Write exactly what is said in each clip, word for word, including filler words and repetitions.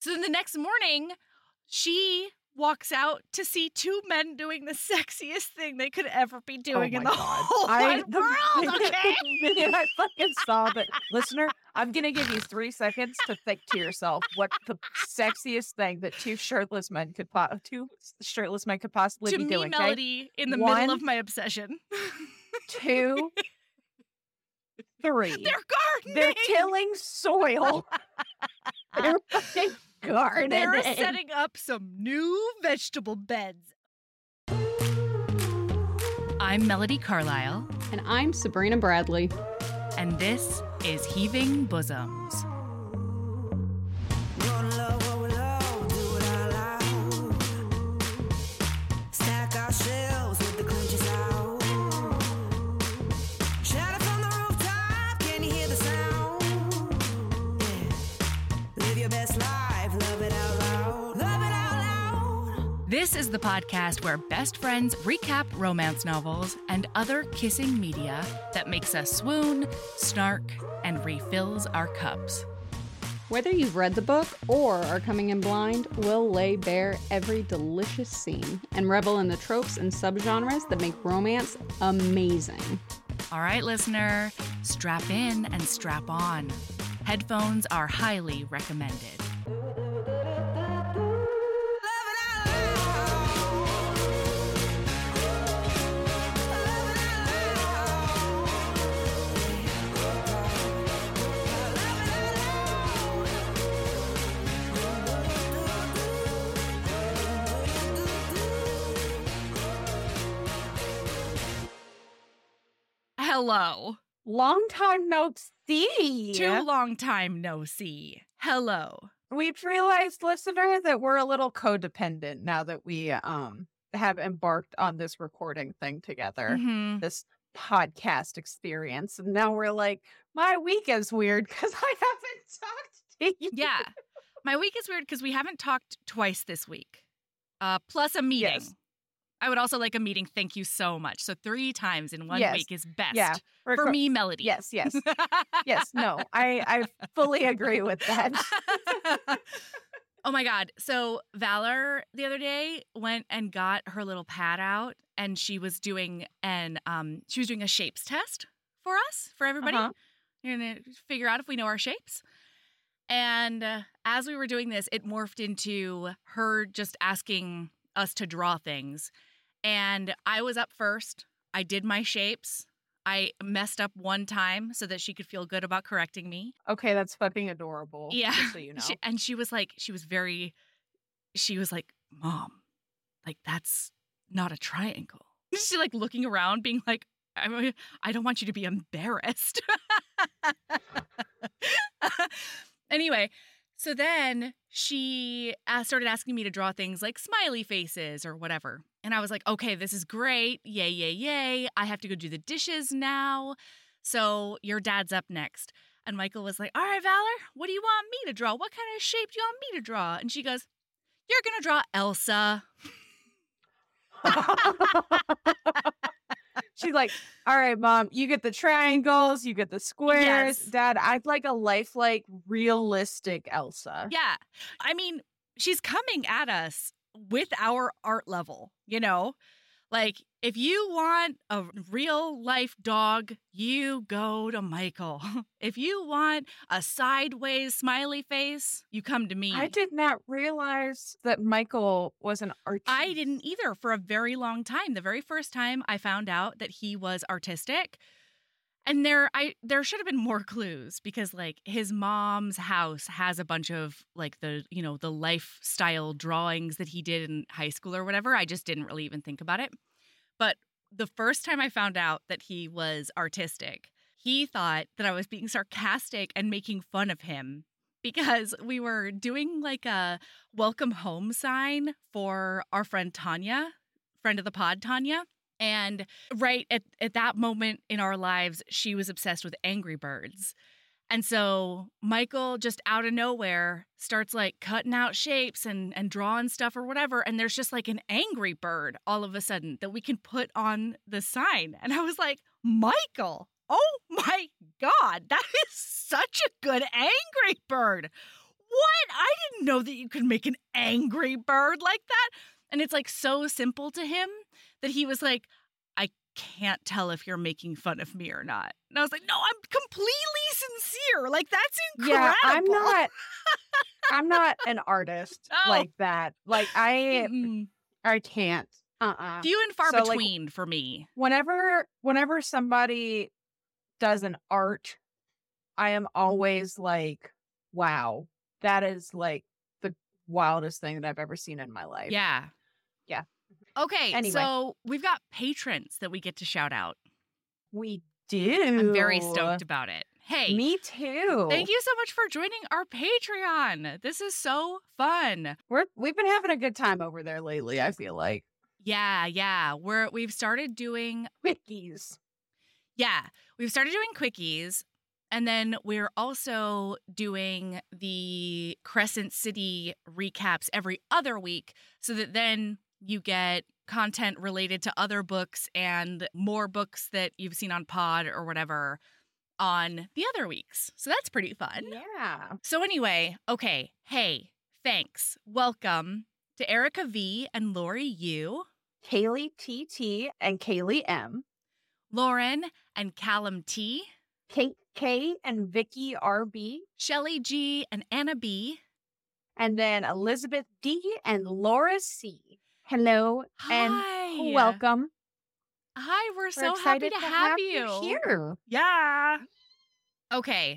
So then the next morning, she walks out to see two men doing the sexiest thing they could ever be doing oh in the God. whole I, wide the world, minute, okay? the minute I fucking saw that. Listener, I'm going to give you three seconds to think to yourself what the sexiest thing that two shirtless men could po- two shirtless men could possibly to be me, doing. Melody, okay? in the One, middle of my obsession. Two, three. They're gardening. They're tilling soil. They're fucking gardening. They're setting up some new vegetable beds. I'm Melody Carlisle. And I'm Sabrina Bradley. And this is Heaving Bosoms. This is the podcast where best friends recap romance novels and other kissing media that makes us swoon, snark, and refills our cups. Whether you've read the book or are coming in blind, we'll lay bare every delicious scene and revel in the tropes and subgenres that make romance amazing. All right, listener, strap in and strap on. Headphones are highly recommended. Hello. Long time no see. Too long time no see. Hello. We've realized, listener, that we're a little codependent now that we um have embarked on this recording thing together, Mm-hmm. this podcast experience. And now we're like, my week is weird because I haven't talked to you. Yeah. My week is weird because we haven't talked twice this week. Uh, plus a meeting. Yes. I would also like a meeting. Thank you so much. So three times in one Yes. week is best Yeah. for Reco- me, Melody. Yes, yes. Yes, no, I, I fully agree with that. Oh my God. So Valor the other day went and got her little pad out and she was doing an um she was doing a shapes test for us, for everybody. Uh-huh. You're gonna figure out if we know our shapes. And uh, as we were doing this, it morphed into her just asking us to draw things. And I was up first. I did my shapes. I messed up one time so that she could feel good about correcting me. Okay, that's fucking adorable. Yeah. Just so you know. She, and she was like, she was very, she was like, Mom, like, that's not a triangle. She's like looking around being like, I, I don't want you to be embarrassed. Anyway, so then she uh, started asking me to draw things like smiley faces or whatever. And I was like, okay, this is great. Yay, yay, yay. I have to go do the dishes now. So your dad's up next. And Michael was like, all right, Valor, what do you want me to draw? What kind of shape do you want me to draw? And she goes, you're going to draw Elsa. She's like, all right, Mom, you get the triangles, you get the squares. Yes. Dad, I'd like a lifelike, realistic Elsa. Yeah. I mean, she's coming at us with our art level, you know? Like, if you want a real life dog, you go to Michael. If you want a sideways smiley face, you come to me. I did not realize that Michael was an artist. I didn't either for a very long time. The very first time I found out that he was artistic, and there I there should have been more clues because like his mom's house has a bunch of like the, you know, the lifestyle drawings that he did in high school or whatever. I just didn't really even think about it. But the first time I found out that he was artistic, he thought that I was being sarcastic and making fun of him because we were doing like a welcome home sign for our friend Tanya, friend of the pod, Tanya. And right at, at that moment in our lives, she was obsessed with Angry Birds. And so Michael just out of nowhere starts like cutting out shapes and, and drawing stuff or whatever. And there's just like an angry bird all of a sudden that we can put on the sign. And I was like, Michael, oh my God, that is such a good Angry Bird. what? I didn't know that you could make an angry bird like that. And it's like so simple to him that he was like, I can't tell if you're making fun of me or not. And I was like, no, I'm completely sincere. Like, that's incredible. Yeah, I'm not I'm not an artist Oh. like that. Like I Mm-mm. I can't. Uh-uh. Few and far So, like, between for me. Whenever whenever somebody does an art, I am always like, wow, that is like the wildest thing that I've ever seen in my life. Yeah. Yeah. Okay, Anyway. so we've got patrons that we get to shout out. We do. I'm very stoked about it. Hey, Me too. thank you so much for joining our Patreon. This is so fun. We're we've been having a good time over there lately, I feel like. Yeah, yeah. We're we've started doing Quickies. yeah, we've started doing quickies, and then we're also doing the Crescent City recaps every other week so that then you get content related to other books and more books that you've seen on Pod or whatever on the other weeks. So that's pretty fun. Yeah. So anyway, okay. Hey, thanks. Welcome to Erica V and Lori U, Kaylee T T and Kaylee M. Lauren and Callum T, Kate K and Vicky R B. Shelly G and Anna B. And then Elizabeth D and Laura C. Hello and Hi. welcome. Hi, we're, We're so happy excited to, have, you. here. Yeah. Okay.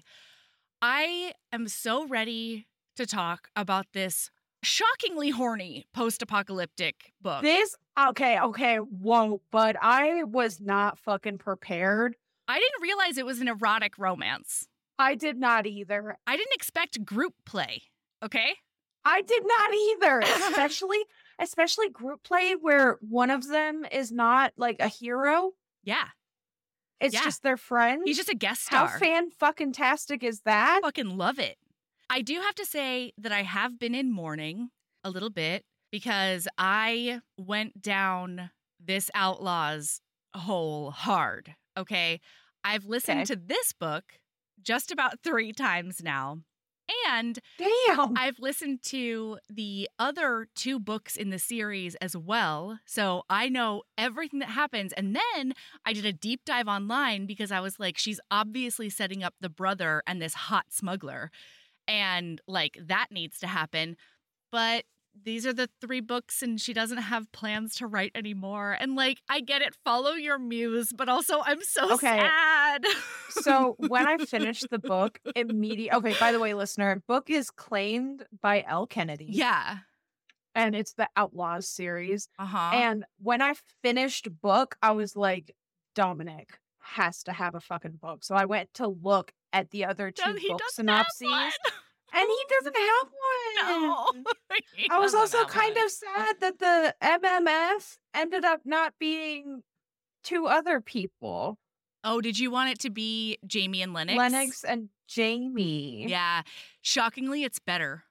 I am so ready to talk about this shockingly horny post-apocalyptic book. This okay, okay, whoa, but I was not fucking prepared. I didn't realize it was an erotic romance. I did not either. I didn't expect group play, okay? I did not either. Especially especially group play where one of them is not like a hero. Yeah. It's Yeah. just their friend. He's just a guest How star. fan fucking tastic is that? Fucking love it. I do have to say that I have been in mourning a little bit because I went down this Outlaws hole hard, okay? I've listened Okay. to this book just about three times now. And Damn. I've listened to the other two books in the series as well. So I know everything that happens. And then I did a deep dive online because I was like, she's obviously setting up the brother and this hot smuggler. And like, that needs to happen. But these are the three books and she doesn't have plans to write anymore. And like, I get it. Follow your muse. But also, I'm so Okay. sad. So when I finished the book, immediately. Okay, by the way, listener, book is claimed by Elle Kennedy. Yeah. And it's the Outlaws series. Uh-huh. And when I finished book, I was like, Dominic has to have a fucking book. So I went to look at the other two No, he book doesn't have synopses. one. And he doesn't have one. No. He I was doesn't also have kind one. of sad that the M M S ended up not being two other people, Oh, did you want it to be Jamie and Lennox? Lennox and Jamie. Yeah. Shockingly, it's better.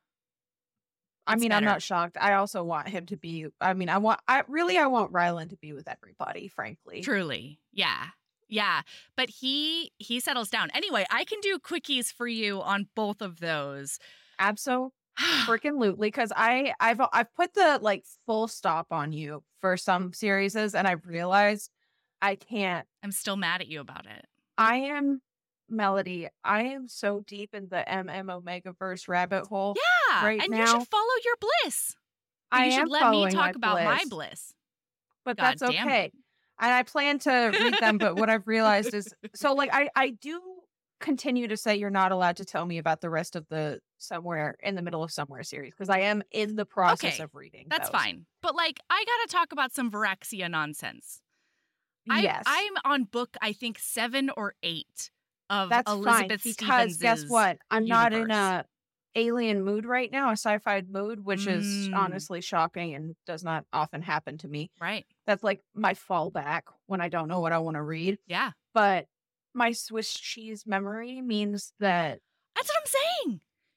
I It's mean, I'm better. not shocked. I also want him to be. I mean, I want. I really, I want Rylan to be with everybody. Frankly, Truly. Yeah. Yeah. But he he settles down. Anyway, I can do quickies for you on both of those. absolutely, freaking lootly. Because I, I've, I've put the like full stop on you for some series, and I've realized I can't. I'm still mad at you about it. I am Melody. I am so deep in the M M Omegaverse rabbit hole. Yeah. Right and you now- should follow your bliss. I you should am let me following talk my about my bliss. bliss. But God that's damn okay. it. And I plan to read them, but what I've realized is so like I I do continue to say you're not allowed to tell me about the rest of the Somewhere in the Middle of Somewhere series because I am in the process Okay, of reading. That's those. fine. But like, I got to talk about some Viraxia nonsense. I, Yes. I'm on book, I think, seven or eight of that's Elizabeth fine because guess Stevens's what? I'm not in universe. a alien mood right now, a sci-fi mood, which is Mm. honestly shocking and does not often happen to me. Right. That's like my fallback when I don't know what I want to read. Yeah. But my Swiss cheese memory means that That's what I'm saying.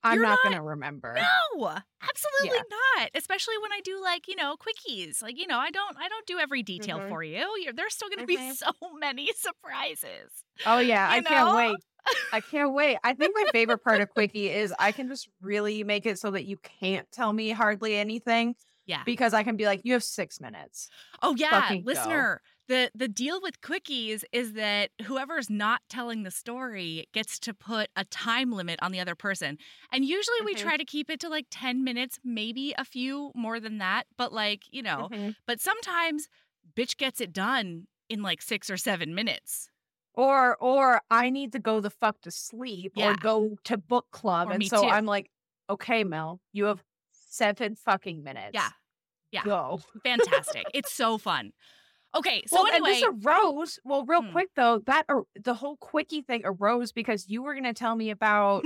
I'm You're not, not- gonna remember. No, absolutely Yeah. not. Especially when I do like, you know, quickies. Like, you know, I don't I don't do every detail Mhm. for you. You're, there's still going to be Mhm. so many surprises. Oh yeah, You I can't know? wait. I can't wait. I think my favorite part of Quickie is I can just really make it so that you can't tell me hardly anything Yeah. because I can be like, you have six minutes. Oh yeah, Fucking go. listener. The the deal with quickies is that whoever's not telling the story gets to put a time limit on the other person. And usually we Mhm. try to keep it to like ten minutes, maybe a few more than that, but like, you know, Mhm. but sometimes bitch gets it done in like six or seven minutes. Or or I need to go the fuck to sleep Yeah. or go to book club. Or and me so too. I'm like, okay, Mel, you have seven fucking minutes. Yeah. Yeah. Go. Fantastic. It's so fun. Okay, so well, anyway, and this arose. Well, real Hmm. quick though, that ar- the whole Quickie thing arose because you were gonna tell me about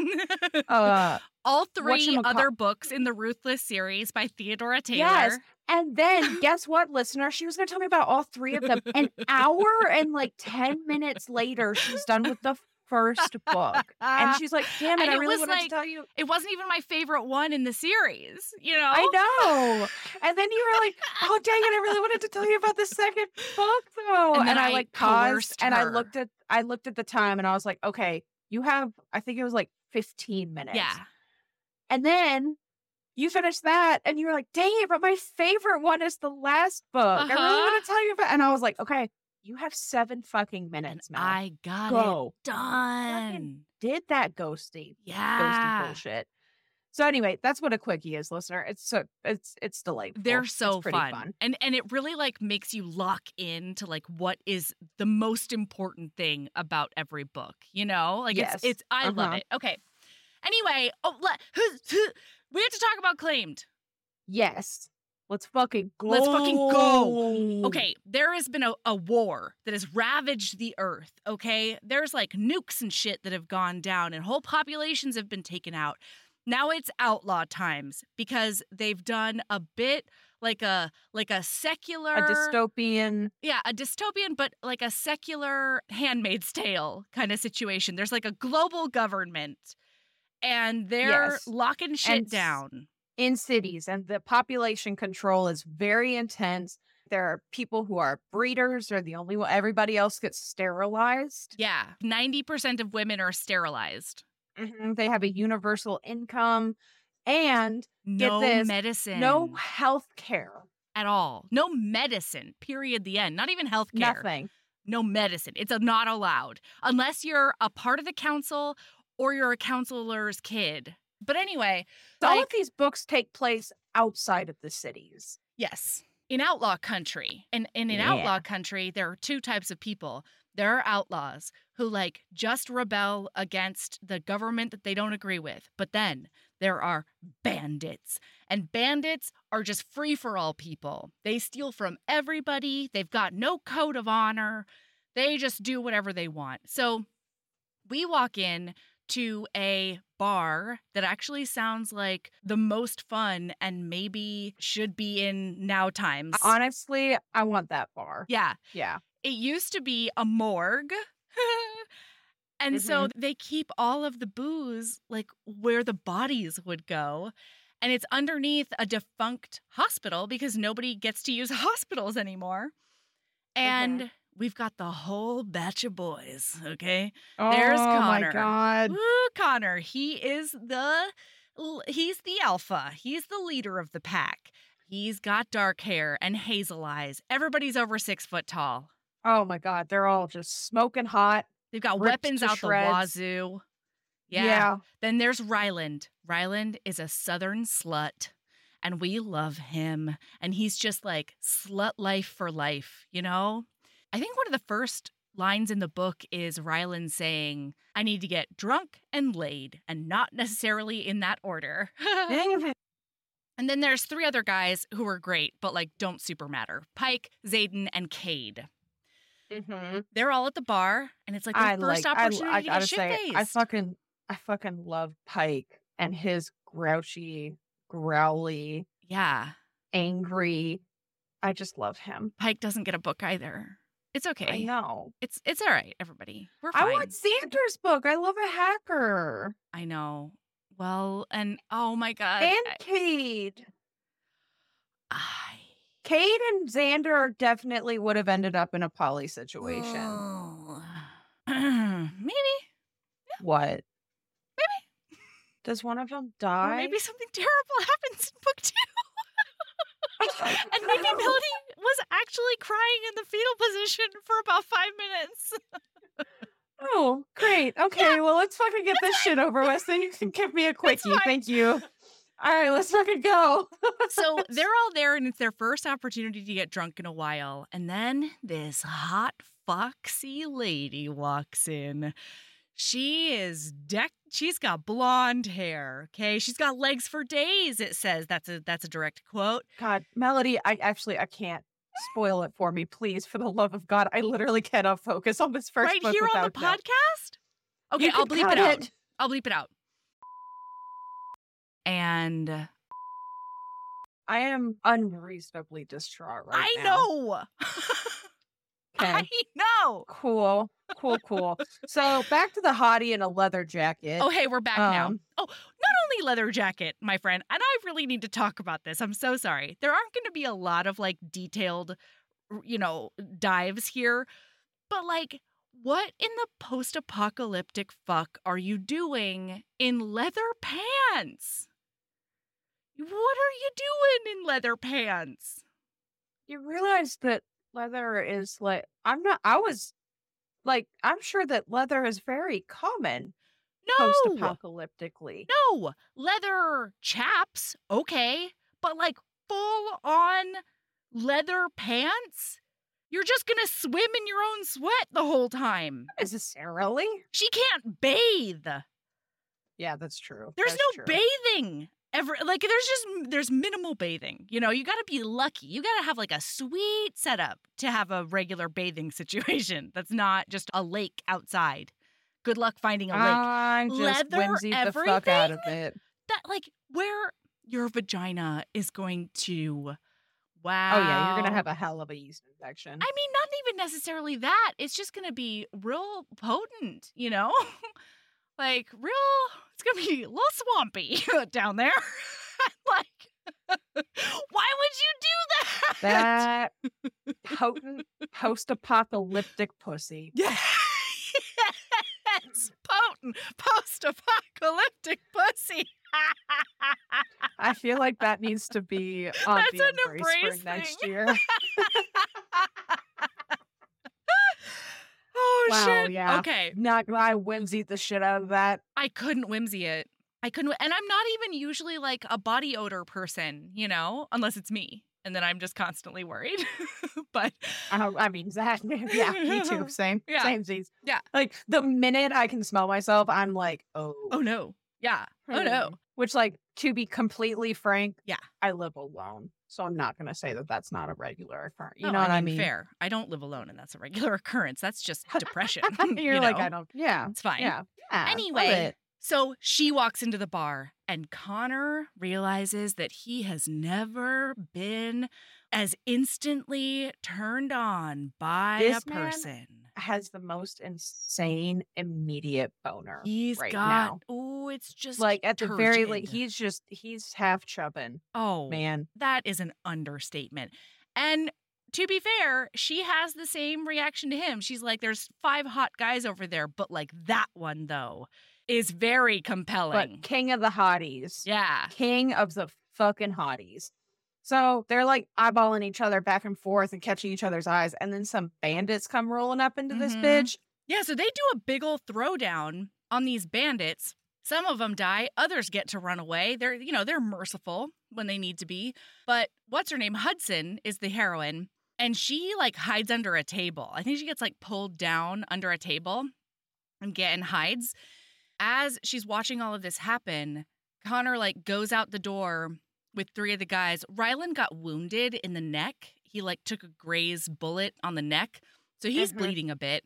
uh all three whatchamacall- other books in the Ruthless series by Theodora Taylor. Yes. And then guess what, listener? She was gonna tell me about all three of them. An hour and like ten minutes later, she's done with the first book. And she's like, damn it, And I it really was wanted like- to tell you. It wasn't even my favorite one in the series, you know? I know. And then you were like, oh dang it, I really wanted to tell you about the second book though. And And, then I I like paused coerced and I her. looked at I looked at the time and I was like, okay, you have I think it was like fifteen minutes. Yeah. And then you finished that and you were like, dang it, but my favorite one is the last book. I really Uh-huh. want to tell you about and I was like, okay, you have seven fucking And minutes, Mel. I got it Go. done. Did that ghosty. Ghosty Yeah. bullshit. So anyway, that's what a quickie is, listener. It's so it's it's delightful. They're It's so pretty fun. fun. And and it really like makes you lock in to like what is the most important thing about every book, you know? Like Yes. it's it's I love Uh-huh. it. Okay. Anyway, oh let, we have to talk about Claimed. Yes. Let's fucking go. Let's fucking go. Okay, there has been a, a war that has ravaged the earth, okay? There's like nukes and shit that have gone down and whole populations have been taken out. Now it's outlaw times because they've done a bit like a like a secular A dystopian. yeah, a dystopian but like a secular Handmaid's Tale kind of situation. There's like a global government and they're Yes. locking shit And s- down. in cities, and the population control is very intense. There are people who are breeders. They're the only one. Everybody else gets sterilized. Yeah, ninety percent of women are sterilized. Mhm. They have a universal income and No this, medicine. no health care. at all. No medicine, period, the end. Not even health care. Nothing. No medicine. It's not allowed unless you're a part of the council or you're a counselor's kid. But anyway, All like, of these books take place outside of the cities. yes, in outlaw country. And, and in Yeah. outlaw country, there are two types of people. There are outlaws who like just rebel against the government that they don't agree with. But then there are bandits. And bandits are just free-for-all people. They steal from everybody. They've got no code of honor. They just do whatever they want. So we walk in to a bar that actually sounds like the most fun and maybe should be in now times. Honestly, I want that bar. Yeah. Yeah. It used to be a morgue. And so they keep all of the booze like where the bodies would go. And it's underneath a defunct hospital because nobody gets to use hospitals anymore. And we've got the whole batch of boys, okay? There's oh Connor. my God. Woo, Connor. He is the he's the alpha. He's the leader of the pack. He's got dark hair and hazel eyes. Everybody's over six foot tall. Oh my God. They're all just smoking hot. They've got Ripped weapons to out shreds. the wazoo. Yeah. Yeah. Then there's Ryland. Ryland is a southern slut, and we love him. And he's just like slut life for life, you know? I think one of the first lines in the book is Ryland saying, I need to get drunk and laid, and not necessarily in that order. And then there's three other guys who are great, but like don't super matter. Pike, Xaden, and Cade. Mm-hmm. They're all at the bar, and it's like their I first like. I, opportunity I to gotta get say, shit-faced. I fucking, I fucking love Pike and his grouchy, growly, Yeah. angry. I just love him. Pike doesn't get a book either. It's okay. I know. It's it's all right, everybody. We're fine. I want Sanders' book. I love a hacker. I know. Well, and oh my God. And I, Cade. I, Cade and Xander definitely would have ended up in a poly situation. Oh. Maybe. What? Maybe. Does one of them die? Or maybe something terrible happens in book two. And maybe Melody was actually crying in the fetal position for about five minutes. Oh, great. Okay, yeah. Well, let's fucking get this shit over with. Then you can give me a quickie. Thank you. All right, let's fucking go. So they're all there, and it's their first opportunity to get drunk in a while. And then this hot, foxy lady walks in. She is decked. She's got blonde hair. Okay, she's got legs for days. It says that's a that's a direct quote. God, Melody, I actually I can't spoil it for me, please. For the love of God, I literally cannot focus on this first right book here on the without podcast. that. Okay, You I'll can bleep cut it out. it. I'll bleep it out. And I am unreasonably distraught right I now. know. Okay. I know. Cool. Cool, cool. So back to the hottie in a leather jacket. Oh, hey, we're back now. Um, Oh, not only leather jacket, my friend, and I really need to talk about this. I'm so sorry. There aren't going to be a lot of like detailed, you know, dives here, but like, what in the post-apocalyptic fuck are you doing in leather pants? What are you doing in leather pants? You realize that leather is like, I'm not, I was like, I'm sure that leather is very common No. post-apocalyptically. No. Leather chaps, okay, but like full on leather pants? You're just going to swim in your own sweat the whole time. Not necessarily. She can't bathe. Yeah, that's true. There's That's no true. bathing. Ever like there's just there's minimal bathing. You know, you got to be lucky. You got to have like a sweet setup to have a regular bathing situation. That's not just a lake outside. Good luck finding a lake. I just Leather, whimsied the fuck out of everything? it. That like where your vagina is going to wow. Oh yeah, you're gonna have a hell of a yeast infection. I mean, not even necessarily that. It's just going to be real potent, you know? Like, real, it's going to be a little swampy down there. Like, why would you do that? That potent post-apocalyptic pussy. Yeah. Yes, potent post-apocalyptic pussy. I feel like that needs to be on That's the an embrace, embrace for next thing. year. Oh, Wow, shit. yeah. Okay. Not I whimsied the shit out of that. I couldn't whimsy it. I couldn't. And I'm not even usually like a body odor person, you know, unless it's me. And then I'm just constantly worried. But I, I mean, Zach, yeah, me too. Same, Yeah. same Z's. Yeah. Like the minute I can smell myself, I'm like, oh, oh no. Yeah. Oh no. hmm. Which, like, to be completely frank, Yeah. I live alone, so I'm not gonna say that that's not a regular occurrence. You No, know what I mean, mean? Fair. I don't live alone, and that's a regular occurrence. That's just depression. You're you like, know? I don't. Yeah, It's fine. yeah. yeah love Anyway, it. so she walks into the bar, and Connor realizes that he has never been as instantly turned on by This a man person. has the most insane immediate boner. He's right got, now. oh, it's just Like at the very turgid. least, he's just he's half chubbing, oh, man. that is an understatement. And to be fair, she has the same reaction to him. She's like, there's five hot guys over there, but like that one, though, is very compelling. But king of the hotties, yeah. king of the fucking hotties. So they're like eyeballing each other back and forth and catching each other's eyes, and then some bandits come rolling up into this Mhm. bitch. Yeah, so they do a big ol' throwdown on these bandits. Some of them die, others get to run away. They're, you know, they're merciful when they need to be. But what's her name? Hudson is the heroine, and she like hides under a table. I think she gets like pulled down under a table and get and hides. As she's watching all of this happen, Connor like goes out the door with three of the guys. Rylan got wounded in the neck. He like took a graze bullet on the neck. So he's Mhm. bleeding a bit.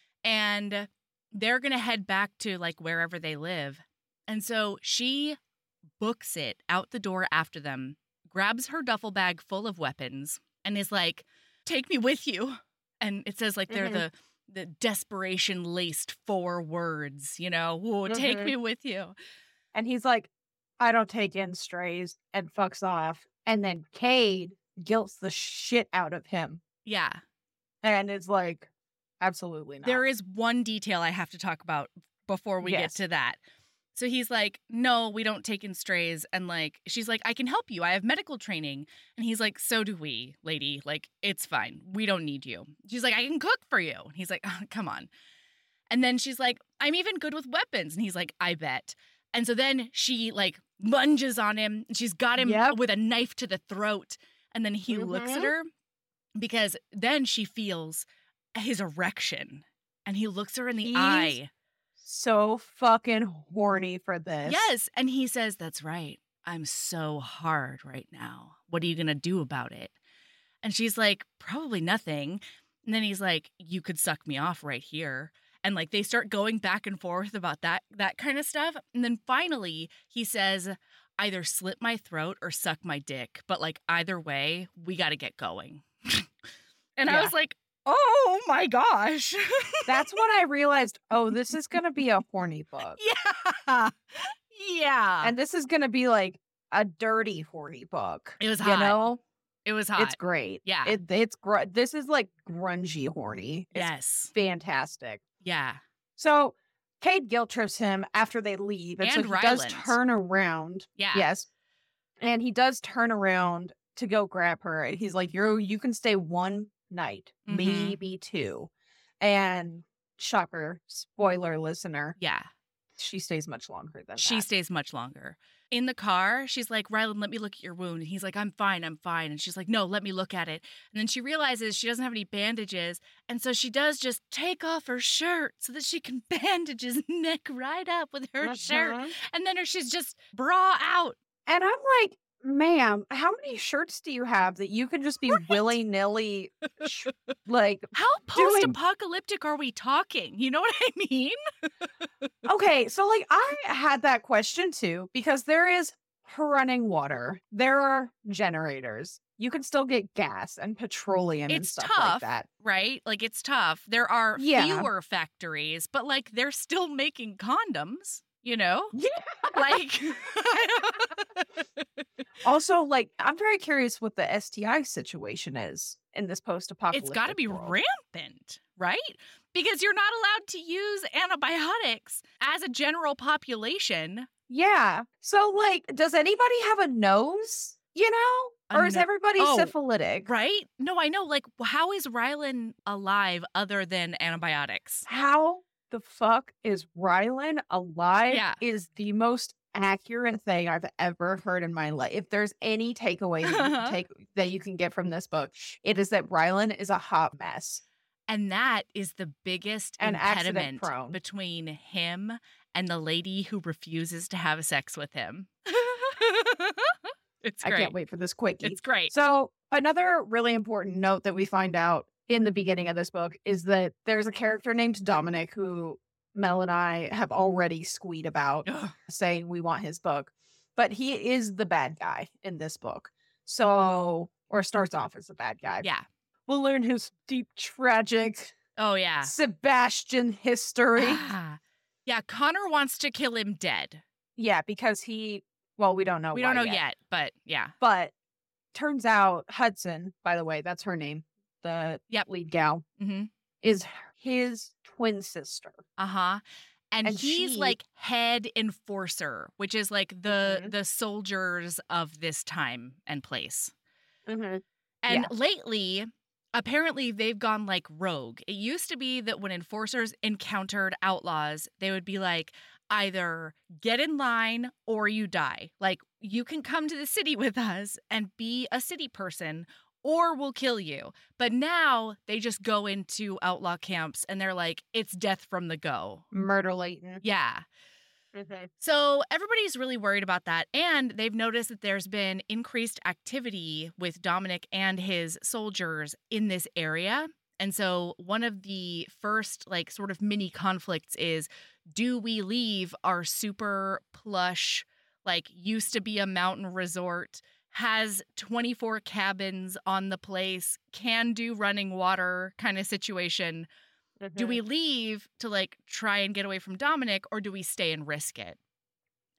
And they're going to head back to like wherever they live. And so she books it out the door after them, grabs her duffel bag full of weapons, and is like, take me with you. And it says like they're Mhm. the the desperation laced four words, you know, whoa, take Mhm. me with you. And he's like, I don't take in strays and fucks off. And then Cade guilts the shit out of him. Yeah. And it's like, absolutely not. There is one detail I have to talk about before we Yes. get to that. So he's like, no, we don't take in strays. And like, she's like, I can help you. I have medical training. And he's like, so do we, lady. Like, it's fine. We don't need you. She's like, I can cook for you. And he's like, oh, come on. And then she's like, I'm even good with weapons. And he's like, I bet. And so then she like lunges on him. And she's got him Yep. with a knife to the throat. And then he Mhm. looks at her because then she feels his erection. And he looks her in the He's eye. So fucking horny for this. Yes. And he says, that's right. I'm so hard right now. What are you going to do about it? And she's like, probably nothing. And then he's like, you could suck me off right here. And like they start going back and forth about that that kind of stuff. And then finally he says, either slit my throat or suck my dick. But like either way, we got to get going. And Yeah. I was like, oh my gosh. That's when I realized, oh, this is going to be a horny book. Yeah. Yeah. And this is going to be like a dirty horny book. It was You hot. know? It was hot. It's great. Yeah. It, it's gr- This is like grungy horny. It's Yes. fantastic. Yeah. So Cade guilt trips him after they leave. And, And so he does Ryland. turn around. Yeah. Yes. And he does turn around to go grab her. And he's like, You're, you can stay one night, Mhm. maybe two. And shocker, spoiler listener, Yeah. she stays much longer than She that. stays much longer. In the car, she's like, Ryland, let me look at your wound. And he's like, I'm fine, I'm fine. And she's like, no, let me look at it. And then she realizes she doesn't have any bandages. And so she does just take off her shirt so that she can bandage his neck right up with her shirt. Mhm. And then her, she's just bra out. And I'm like, ma'am, how many shirts do you have that you can just be willy nilly, sh- like, How Doing- post-apocalyptic are we talking? You know what I mean? okay, so like I had that question too, because there is running water, there are generators, you can still get gas and petroleum and It's stuff tough. like that. Right? Like, it's tough. There are Yeah. fewer factories, but like, they're still making condoms, you know? Yeah. Like, Also, like, I'm very curious what the S T I situation is in this post-apocalyptic it's got to be world. rampant, right? Because you're not allowed to use antibiotics as a general population. Yeah. So, like, does anybody have a nose? You know, A or is no- everybody Oh, syphilitic? Right? No, I know. Like, how is Rylan alive other than antibiotics? How the fuck is Rylan alive? Yeah. Is the most accurate thing I've ever heard in my life. If there's any takeaway that you can take that you can get from this book, it is that Rylan is a hot mess. And that is the biggest And accident impediment prone. between him and the lady who refuses to have sex with him. It's I great. can't wait for this quickie. It's great. So, another really important note that we find out in the beginning of this book is that there's a character named Dominic who Mel and I have already squeed about, Ugh. saying we want his book, but he is the bad guy in this book. So, or starts off as the bad guy. Yeah. We'll learn his deep, tragic Oh, yeah. Sebastian history. Ah. Yeah, Connor wants to kill him dead. Yeah, because he, well, we don't know. we why don't know yet. but yeah. But turns out Hudson, by the way, that's her name, the Yep. lead gal, Mm-hmm. is his twin sister. Uh-huh. And, And he's she- like head enforcer, which is like the Mhm. the soldiers of this time and place. Mm-hmm. And Yeah. lately, apparently they've gone like rogue. It used to be that when enforcers encountered outlaws, they would be like, either get in line or you die. Like, you can come to the city with us and be a city person, or we'll kill you. But now they just go into outlaw camps and they're like, it's death from the go. Murder Leighton. Yeah. Mm-hmm. So everybody's really worried about that. And they've noticed that there's been increased activity with Dominic and his soldiers in this area. And so one of the first, like, sort of mini conflicts is, do we leave our super plush, like, used to be a mountain resort, has twenty-four cabins on the place, can do running water kind of situation? Do we leave to like try and get away from Dominic, or do we stay and risk it?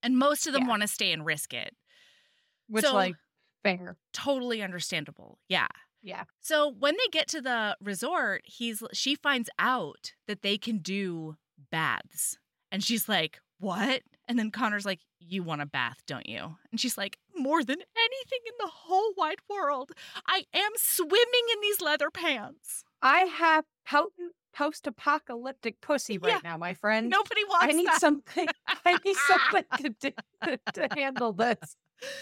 And most of them Yeah. want to stay and risk it. Which, So- like, fair. Totally understandable. Yeah. Yeah. So when they get to the resort, he's she finds out that they can do baths. And she's like, "What?" And then Connor's like, "You want a bath, don't you?" And she's like, "More than anything in the whole wide world, I am swimming in these leather pants." I have potent post-apocalyptic pussy right Yeah. now, my friend. Nobody wants I need that. something. I need something to do to, to handle this.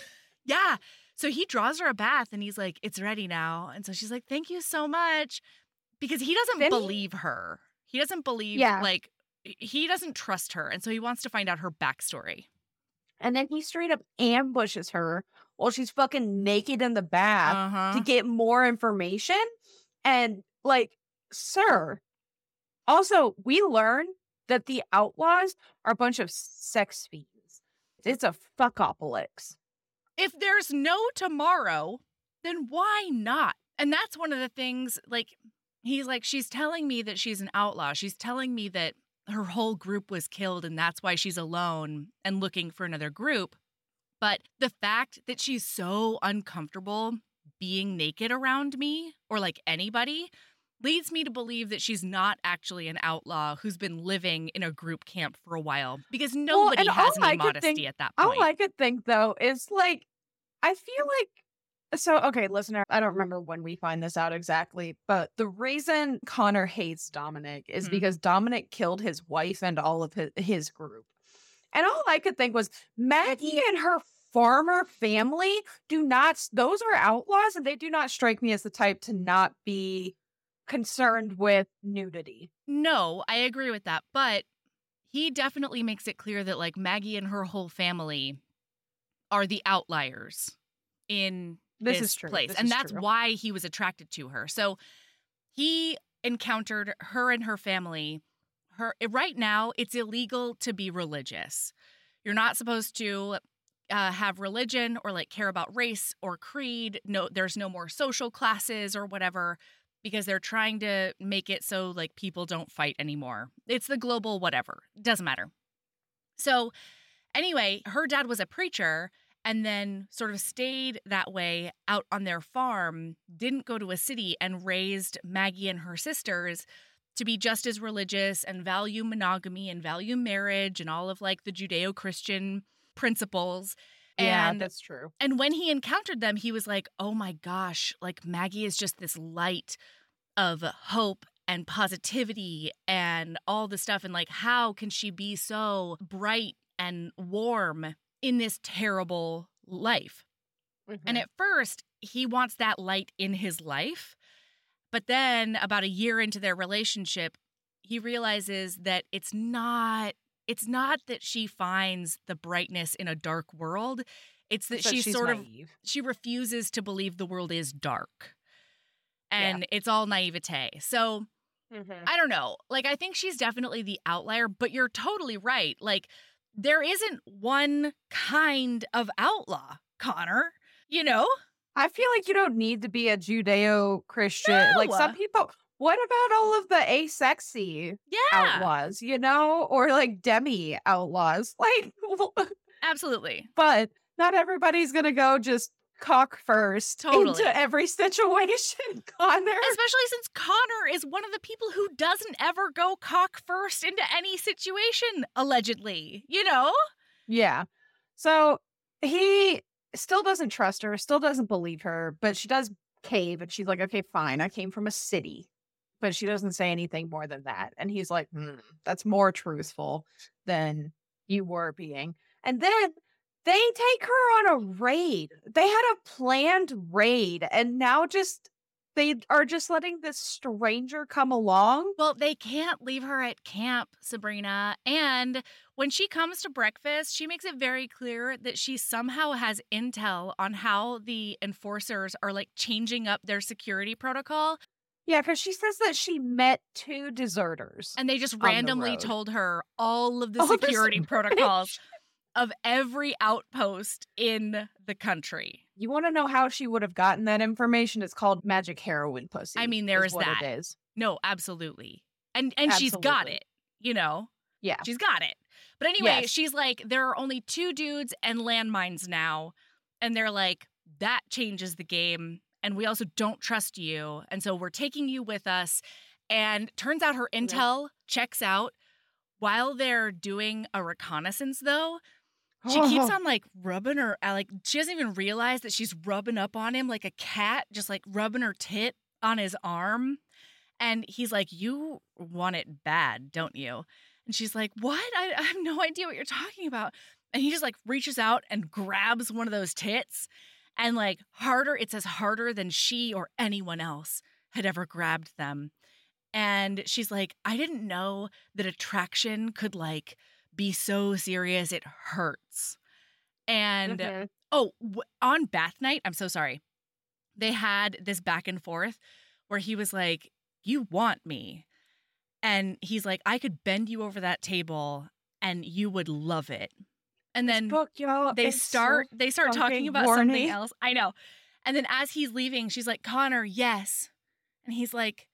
Yeah. So he draws her a bath and he's like, "It's ready now." And so she's like, "Thank you so much." Because he doesn't Then he- believe her. He doesn't believe, Yeah. like, he doesn't trust her. And so he wants to find out her backstory. And then he straight up ambushes her while she's fucking naked in the bath Uh-huh. to get more information. And, like, sir. Also, we learn that the outlaws are a bunch of sex fiends. It's a fuckopolis. If there's no tomorrow, then why not? And that's one of the things, like, he's like, she's telling me that she's an outlaw. She's telling me that her whole group was killed and that's why she's alone and looking for another group. But the fact that she's so uncomfortable being naked around me or like anybody leads me to believe that she's not actually an outlaw who's been living in a group camp for a while because nobody and has all I any could modesty think- at that point. All I could think, though, is like, I feel like, so, okay, listener, I don't remember when we find this out exactly, but the reason Connor hates Dominic is Mhm. because Dominic killed his wife and all of his, his group. And all I could think was Maggie and her farmer family do not, those are outlaws, and they do not strike me as the type to not be concerned with nudity. No, I agree with that. But he definitely makes it clear that, like, Maggie and her whole family are the outliers in This this is true. place. This and is that's true. why he was attracted to her. So he encountered her and her family. Her right now, it's illegal to be religious. You're not supposed to uh, have religion or like care about race or creed. No, there's no more social classes or whatever because they're trying to make it so like people don't fight anymore. It's the global whatever. Doesn't matter. So anyway, her dad was a preacher and then sort of stayed that way out on their farm, didn't go to a city, and raised Maggie and her sisters to be just as religious and value monogamy and value marriage and all of like the Judeo-Christian principles. Yeah, And that's true. and when he encountered them, he was like, "Oh my gosh, like Maggie is just this light of hope and positivity and all the stuff. And like, how can she be so bright and warm in this terrible life?" And at first, he wants that light in his life. But then about a year into their relationship, he realizes that it's not it's not that she finds the brightness in a dark world. It's that So she's, she's sort of naive. she refuses to believe the world is dark. Yeah. And it's all naivete. So Mhm. I don't know. Like, I think she's definitely the outlier, but you're totally right. Like, there isn't one kind of outlaw, Connor. You know? I feel like you don't need to be a Judeo-Christian. Like No. some people, what about all of the asexy Yeah. outlaws, you know? Or like demi outlaws. Like, Absolutely. but not everybody's going to go just cock first Totally. into every situation, Connor. Especially since Connor is one of the people who doesn't ever go cock first into any situation, allegedly. You know? Yeah. So he still doesn't trust her, still doesn't believe her, but she does cave and she's like, okay, fine. I came from a city. But she doesn't say anything more than that. And he's like, hmm, that's more truthful than you were being. And then they take her on a raid. They had a planned raid. And now just they are just letting this stranger come along. Well, they can't leave her at camp, Sabrina. And when she comes to breakfast, she makes it very clear that she somehow has intel on how the enforcers are like changing up their security protocol. Yeah, because she says that she met two deserters. And they just the randomly road. told her all of the All the security security. protocols of every outpost in the country. You want to know how she would have gotten that information? It's called magic heroin pussy. I mean, there is is what that. It is. No, absolutely. And and she's got Absolutely. it, you know? Yeah. She's got it. But anyway, Yes. she's like, there are only two dudes and landmines now. And they're like, that changes the game. And we also don't trust you. And so we're taking you with us. And turns out her intel checks out. While they're doing a reconnaissance, though, she keeps on like rubbing her, uh, like she doesn't even realize that she's rubbing up on him like a cat, just like rubbing her tit on his arm. And he's like, you want it bad, don't you? And she's like, what? I, I have no idea what you're talking about. And he just like reaches out and grabs one of those tits. And like harder, it says harder than she or anyone else had ever grabbed them. And she's like, I didn't know that attraction could like be so serious it hurts. And Mhm. oh, w- on bath night, I'm so sorry. They had this back and forth where he was like, you want me. And he's like, I could bend you over that table and you would love it. And This then book, y'all, they is start so they start talking fucking about horny. something else. I know. And then as he's leaving, she's like, Connor, yes. And he's like,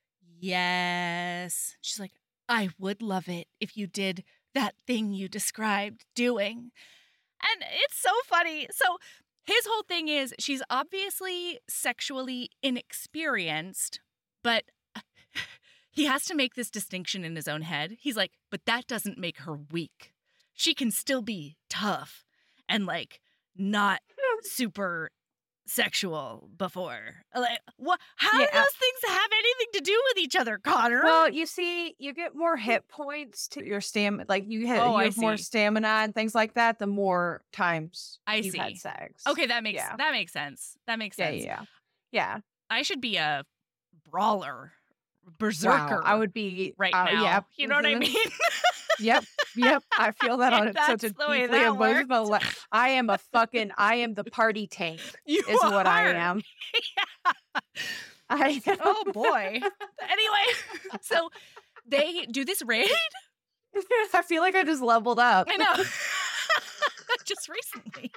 yes. She's like, I would love it if you did that thing you described doing. And it's so funny. So his whole thing is she's obviously sexually inexperienced, but he has to make this distinction in his own head. He's like, but that doesn't make her weak. She can still be tough and like not super sexual before. Like, what? How do Yeah. those things have anything to do with each other, Connor? Well, you see, you get more hit points to your stamina. Like you, ha- Oh, you I have more see. stamina and things like that. The more times I you've see. had sex. okay, that makes Yeah. that makes sense. That makes Yeah, sense. yeah, yeah. I should be a brawler, Wow, berserker. I would be right uh, now. Yeah, You know what I mhm. mean? Yep, yep. I feel that on That's such a the way deeply that emotional worked. level. I am a fucking. I am the party tank. You Is what I are. am. Yeah. I Oh boy. Anyway, so they do this raid. I feel like I just leveled up. I know. Just recently.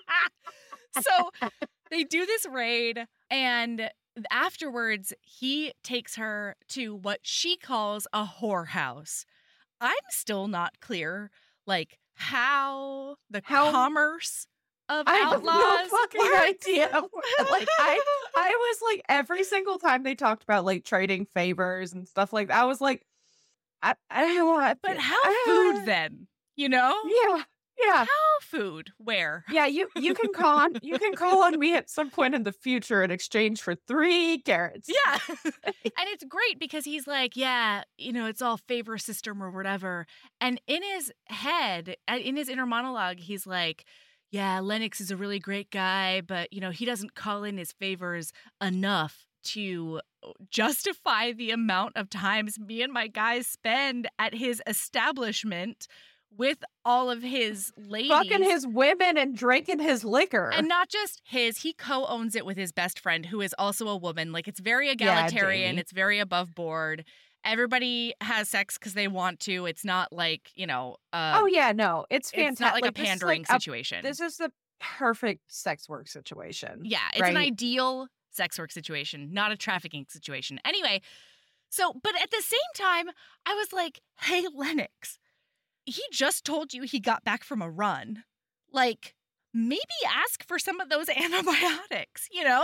So they do this raid, and afterwards, he takes her to what she calls a whorehouse. I'm still not clear, like, how the How- commerce of I have outlaws no fucking works. idea. Like I, I was like every single time they talked about like trading favors and stuff like that. I was like, I, I don't want. But how food then? You know? Yeah, yeah, How food? Where? yeah. You you can call on you can call on me at some point in the future in exchange for three carrots. Yeah. And it's great because he's like, yeah, you know, it's all favor system or whatever. And in his head, uh, in his inner monologue, he's like, yeah, Lennox is a really great guy, but, you know, he doesn't call in his favors enough to justify the amount of times me and my guys spend at his establishment with all of his ladies. Fucking his women and drinking his liquor. And not just his, he co-owns it with his best friend, who is also a woman. Like, it's very Yeah, egalitarian. Jamie. It's very above board. Everybody has sex because they want to. It's not like, you know, uh, oh yeah, no, it's fantastic. it's not like, a this is pandering like a- situation. This is the perfect sex work situation. yeah, it's an right? ideal sex work situation, not a trafficking situation. Anyway, so, but at the same time, I was like, hey, Lennox, he just told you he got back from a run. Like, maybe ask for some of those antibiotics, you know?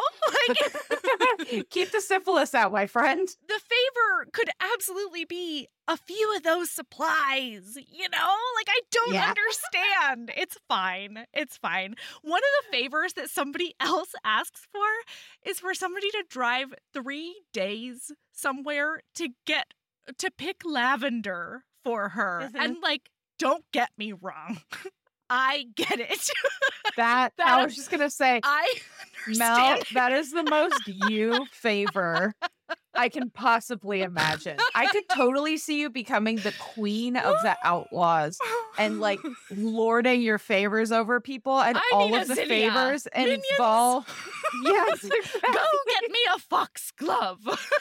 Like, Keep the syphilis out, my friend. the favor could absolutely be a few of those supplies, you know? Like, I don't Yeah. understand. It's fine. It's fine. One of the favors that somebody else asks for is for somebody to drive three days somewhere to get, to pick lavender for her. Mhm. And, like, don't get me wrong. I get it. That, That- I was just gonna say, I Mel, understand. that is the most you favor I can possibly imagine. I could totally see you becoming the queen of the outlaws and like lording your favors over people, and I all need of a the Zinnia. favors Minions. involve. Yes, Go exactly. get me a foxglove.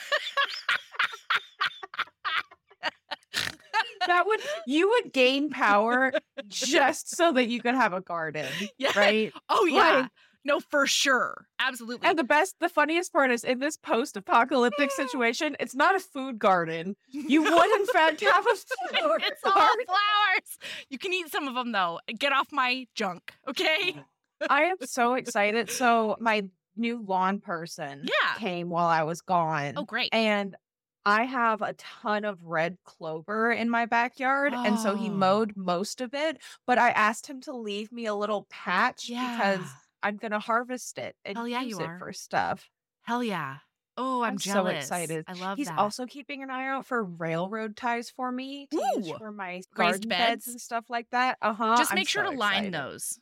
That would you would gain power just so that you could have a garden, Yeah. right? Oh yeah. Like, No, for sure. Absolutely. And the best, the funniest part is in this post-apocalyptic situation, it's not a food garden. You would, in fact, have a food It's all garden. flowers. You can eat some of them, though. Get off my junk, okay? I am so excited. So my new lawn person Yeah. came while I was gone. Oh, great. And I have a ton of red clover in my backyard. And so he Oh. mowed most of it. But I asked him to leave me a little patch Yeah. because I'm going to harvest it and Hell yeah, use you it are. for stuff. Hell yeah. Oh, I'm, I'm so jealous. excited. I love He's that. also keeping an eye out for railroad ties for me to use Ooh. for my garden beds beds? and stuff like that. Uh-huh. Just I'm make sure so to line excited. those.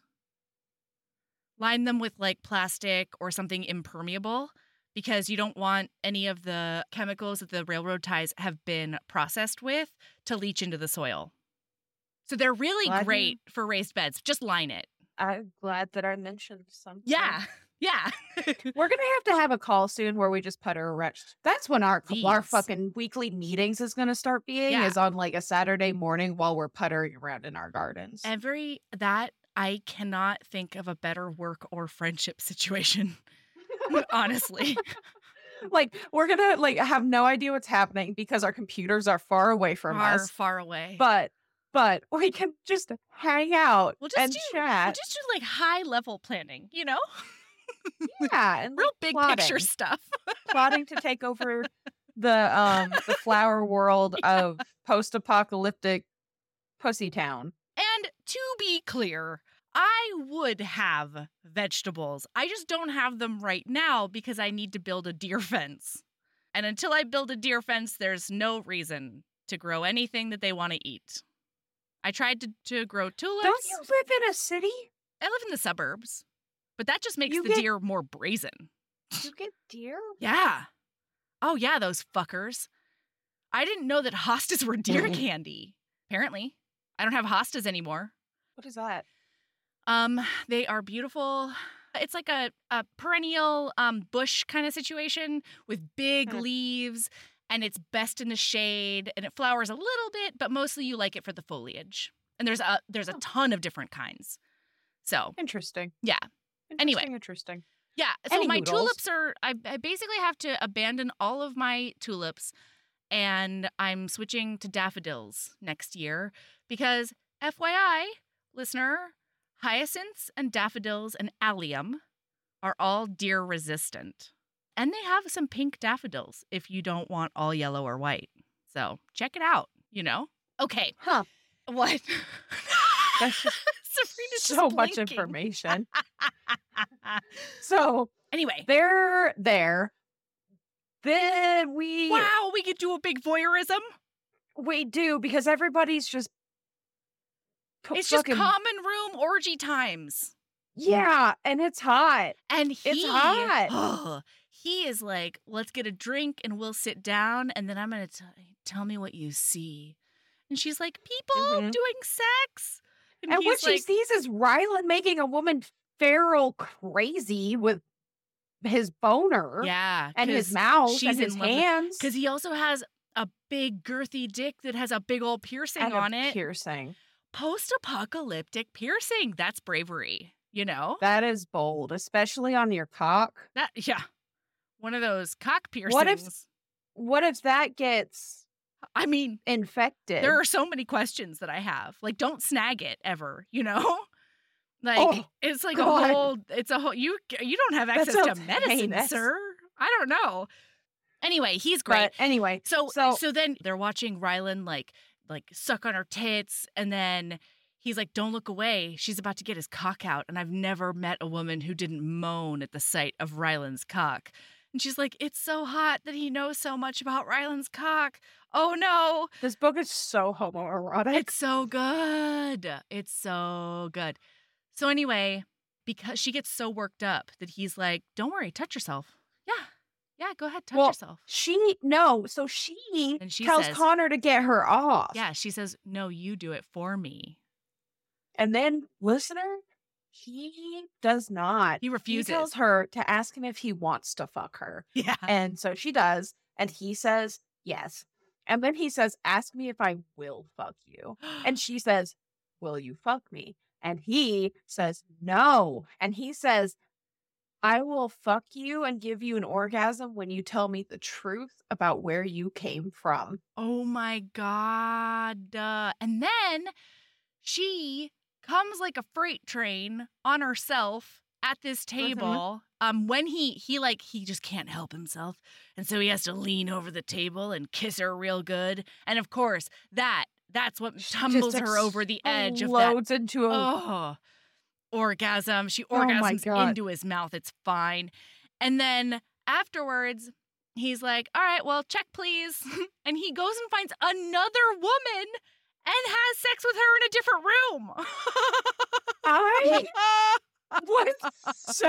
Line them with like plastic or something impermeable because you don't want any of the chemicals that the railroad ties have been processed with to leach into the soil. So they're really Glad you- great for raised beds. Just line it. I'm glad that I mentioned something. Yeah. Yeah. We're gonna have to have a call soon where we just putter around. That's when our our These. fucking weekly meetings is gonna start being Yeah. is on like a Saturday morning while we're puttering around in our gardens. Every that I cannot think of a better work or friendship situation. Honestly. Like we're gonna like have no idea what's happening because our computers are far away from Far, us. far away. But but we can just hang out We'll just and do- chat. We'll just do like high level planning, you know? yeah, and Real like, big plotting, picture stuff. plotting to take over the um the flower world of post-apocalyptic Pussy Town. And to be clear, I would have vegetables. I just don't have them right now because I need to build a deer fence. And until I build a deer fence, there's no reason to grow anything that they want to eat. I tried to, to grow tulips. Don't you live in a city? I live in the suburbs, but that just makes You the get- deer more brazen. You get deer? Yeah. Oh, yeah, those fuckers. I didn't know that hostas were deer Mhm. candy. Apparently. I don't have hostas anymore. What is that? Um, they are beautiful. It's like a, a perennial um bush kind of situation with big Hmm. leaves, and it's best in the shade, and it flowers a little bit, but mostly you like it for the foliage. And there's a there's a Oh. ton of different kinds. So Interesting. yeah, Anyway. Interesting, interesting. yeah. So Any my noodles? tulips are. I, I basically have to abandon all of my tulips, and I'm switching to daffodils next year because, F Y I, listener, hyacinths and daffodils and allium are all deer resistant. And they have some pink daffodils if you don't want all yellow or white. So check it out, you know? Okay. Huh. What? That's just Sabrina's so just much blinking. information. So Anyway. they're there. Then we Wow, we could do a big voyeurism. we do because everybody's just pu- It's just fucking- common room orgy times. yeah, and it's hot. And he, It's hot. Oh, he is like, let's get a drink and we'll sit down and then I'm going to tell me what you see. And she's like, people Mhm. doing sex. And what he's she like, sees is Rylan making a woman feral crazy with his boner yeah, and his mouth she's and in his love with- hands because he also has a big girthy dick that has a big old piercing and on a it. piercing. Post-apocalyptic piercing. That's bravery, you know? That is bold, especially on your cock. That yeah. One of those cock piercings. What if- What if that gets I mean, infected? there are so many questions that I have. Like, don't snag it ever, you know? Like, Oh, it's like God. a whole, it's a whole, you you don't have That access to sounds medicine, heinous. sir. I don't know. Anyway, he's great. But anyway, So, so so- then they're watching Rylan like like suck on her tits, and then he's like, "Don't look away. She's about to get his cock out." And I've never met a woman who didn't moan at the sight of Rylan's cock. And she's like, "It's so hot that he knows so much about Rylan's cock. Oh no, this book is so homoerotic. it's so good. It's so good." So anyway, because she gets so worked up that he's like, "Don't worry, touch yourself. Yeah, yeah, go ahead, touch Well, yourself." She no, so she, And she tells says- Connor to get her off. Yeah, she says, "No, you do it for me." And then listener, he does not. He refuses. He tells her to ask him if he wants to fuck her. Yeah. And so she does, and he says yes. And then he says, "Ask me if I will fuck you." And she says, "Will you fuck me?" And he says, "No." And he says, I will fuck you and give you an orgasm when you tell me the truth about where you came from. Oh my God. Uh, and then she comes like a freight train on herself at this table. Mm-hmm. Um, when he, he like, he just can't help himself. And so he has to lean over the table and kiss her real good. And of course, that, that's what tumbles her over the edge of that. Loads into a... Oh. Orgasm. She orgasms oh into his mouth. It's fine. And then afterwards, he's like, all right, well, check, please. And he goes and finds another woman and has sex with her in a different room. I was so...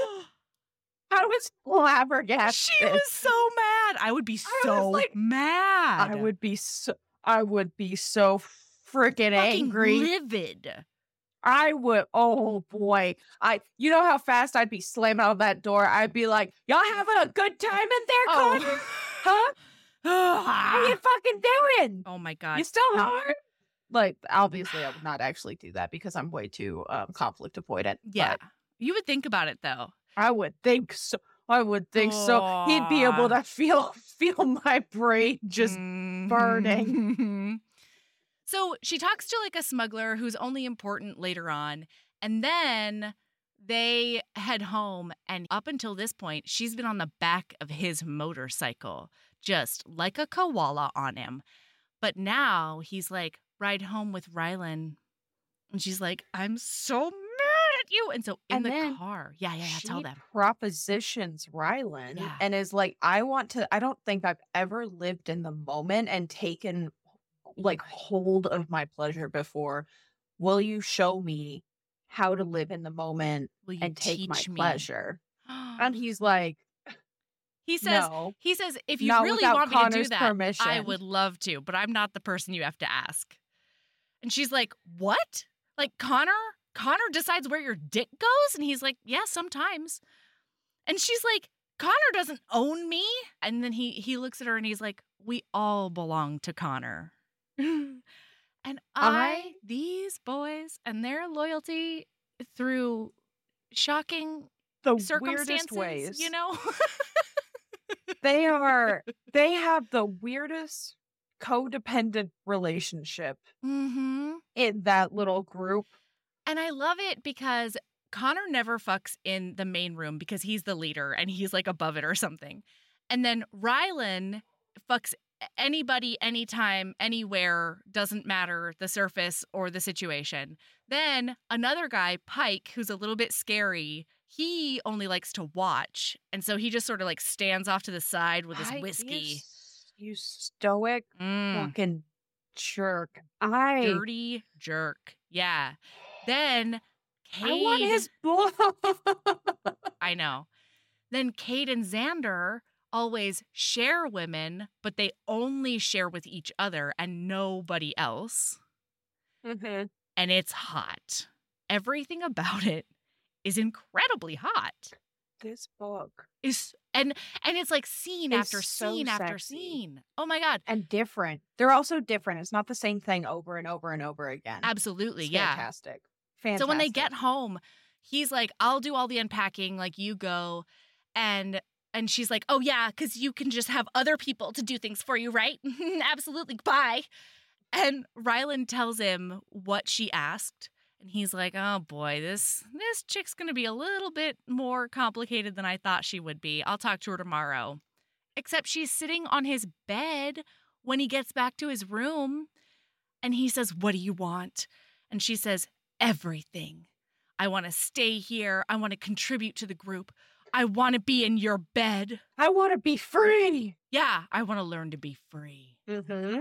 I was flabbergasted. She was so mad. I would be so like, mad. I would be so... I would be so freaking angry. Livid. I would, oh boy. I, you know how fast I'd be slamming out that door? I'd be like, y'all having a good time in there, Connor? Oh. Huh? What are you fucking doing? Oh my God. You still hard? Like, obviously, I would not actually do that because I'm way too um, conflict avoidant. Yeah. You would think about it, though. I would think so. I would think oh. so. He'd be able to feel feel my brain just mm-hmm. burning. So she talks to like a smuggler who's only important later on. And then they head home. And up until this point, she's been on the back of his motorcycle, just like a koala on him. But now he's like, ride home with Rylan. And she's like, I'm so mad at you. And so in and the car. Yeah, yeah, yeah. She Tell them. propositions Rylan yeah. and is like, I want to, I don't think I've ever lived in the moment and taken like hold of my pleasure before. Will you show me how to live in the moment and take my me? pleasure? And he's like, he says, no, he says, if you not really want me Connor's to do that, permission. I would love to, but I'm not the person you have to ask. And she's like, what? Like Connor, Connor decides where your dick goes? And he's like, yeah, sometimes. And she's like, Connor doesn't own me. And then he he looks at her and he's like, we all belong to Connor. And I, I, these boys and their loyalty through shocking the circumstances, weirdest ways, you know, they are, they have the weirdest codependent relationship mm-hmm. in that little group. And I love it because Connor never fucks in the main room because he's the leader and he's like above it or something. And then Rylan fucks anybody, anytime, anywhere, doesn't matter the surface or the situation. Then another guy, Pike, who's a little bit scary, he only likes to watch. And so he just sort of like stands off to the side with his I, whiskey. You, you stoic mm. fucking jerk. I Dirty jerk. Yeah. Then Cade. I want his blood. I know. Then Cade and Xander always share women, but they only share with each other and nobody else. Mm-hmm. And it's hot. Everything about it is incredibly hot. This book is and and it's like scene it's after scene so after sexy. scene. Oh my God. And different. They're also different. It's not the same thing over and over and over again. Absolutely. It's yeah. Fantastic. Fantastic. So when they get home, he's like, I'll do all the unpacking, like you go. And and she's like, oh yeah, because you can just have other people to do things for you, right? Absolutely. Bye. And Rylan tells him what she asked. And he's like, oh boy, this this chick's going to be a little bit more complicated than I thought she would be. I'll talk to her tomorrow. Except she's sitting on his bed when he gets back to his room. And he says, what do you want? And she says, everything. I want to stay here. I want to contribute to the group. I want to be in your bed. I want to be free. Yeah, I want to learn to be free. Mm-hmm.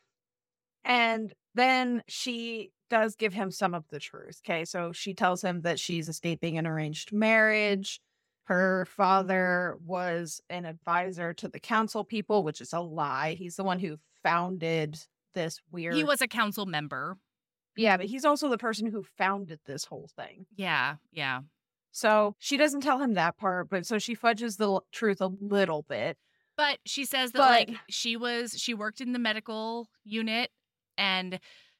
And then she does give him some of the truth. Okay, so she tells him that she's escaping an arranged marriage. Her father was an advisor to the council people, which is a lie. He's the one who founded this weird... He was a council member. Yeah, but he's also the person who founded this whole thing. Yeah, yeah. So she doesn't tell him that part, but so she fudges the l- truth a little bit. But she says that, but... like, she was, she worked in the medical unit and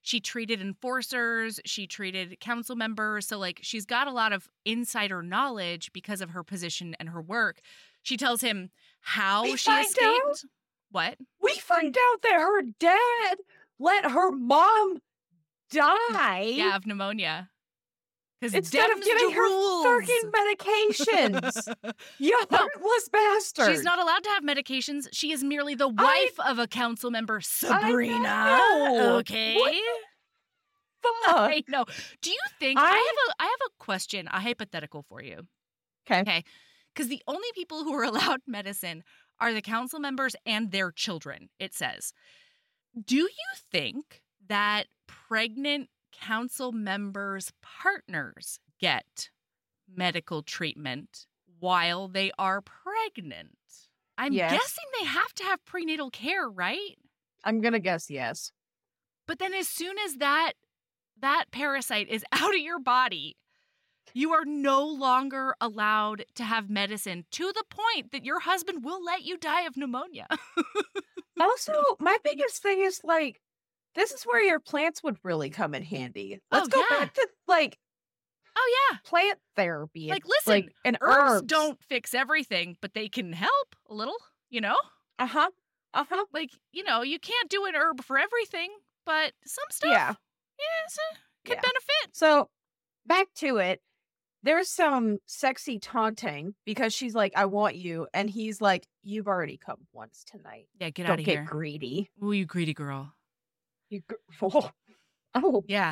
She treated enforcers, she treated council members. So, like, she's got a lot of insider knowledge because of her position and her work. She tells him how We she find escaped. out? What? We find out that her dad let her mom die Yeah, of pneumonia. Because instead of giving her fucking medications. You No. heartless bastard. She's not allowed to have medications. She is merely the I- wife of a council member, Sabrina. know. Okay. What Fuck. I know. Do you think I, I- have a I have a question, a hypothetical for you? Okay. Okay. Because the only people who are allowed medicine are the council members and their children, it says. Do you think that pregnant council members' partners get medical treatment while they are pregnant? I'm Yes. guessing they have to have prenatal care, right? I'm going to guess yes. But then as soon as that that parasite is out of your body, you are no longer allowed to have medicine, to the point that your husband will let you die of pneumonia. Also, my biggest thing is like, this is where your plants would really come in handy. Let's Oh, go yeah. back to like Oh yeah. plant therapy. Like, and, listen, like, and Herbs herbs. don't fix everything, but they can help a little, you know? Uh huh. Uh huh. Like, you know, you can't do an herb for everything, but some stuff Yeah. is, uh, can Yeah. benefit. So back to it. There's some sexy taunting because she's like, "I want you," and he's like, "You've already come once tonight. Yeah, get Don't out of get here. greedy." Ooh, you greedy girl. You gr- oh. oh, Yeah.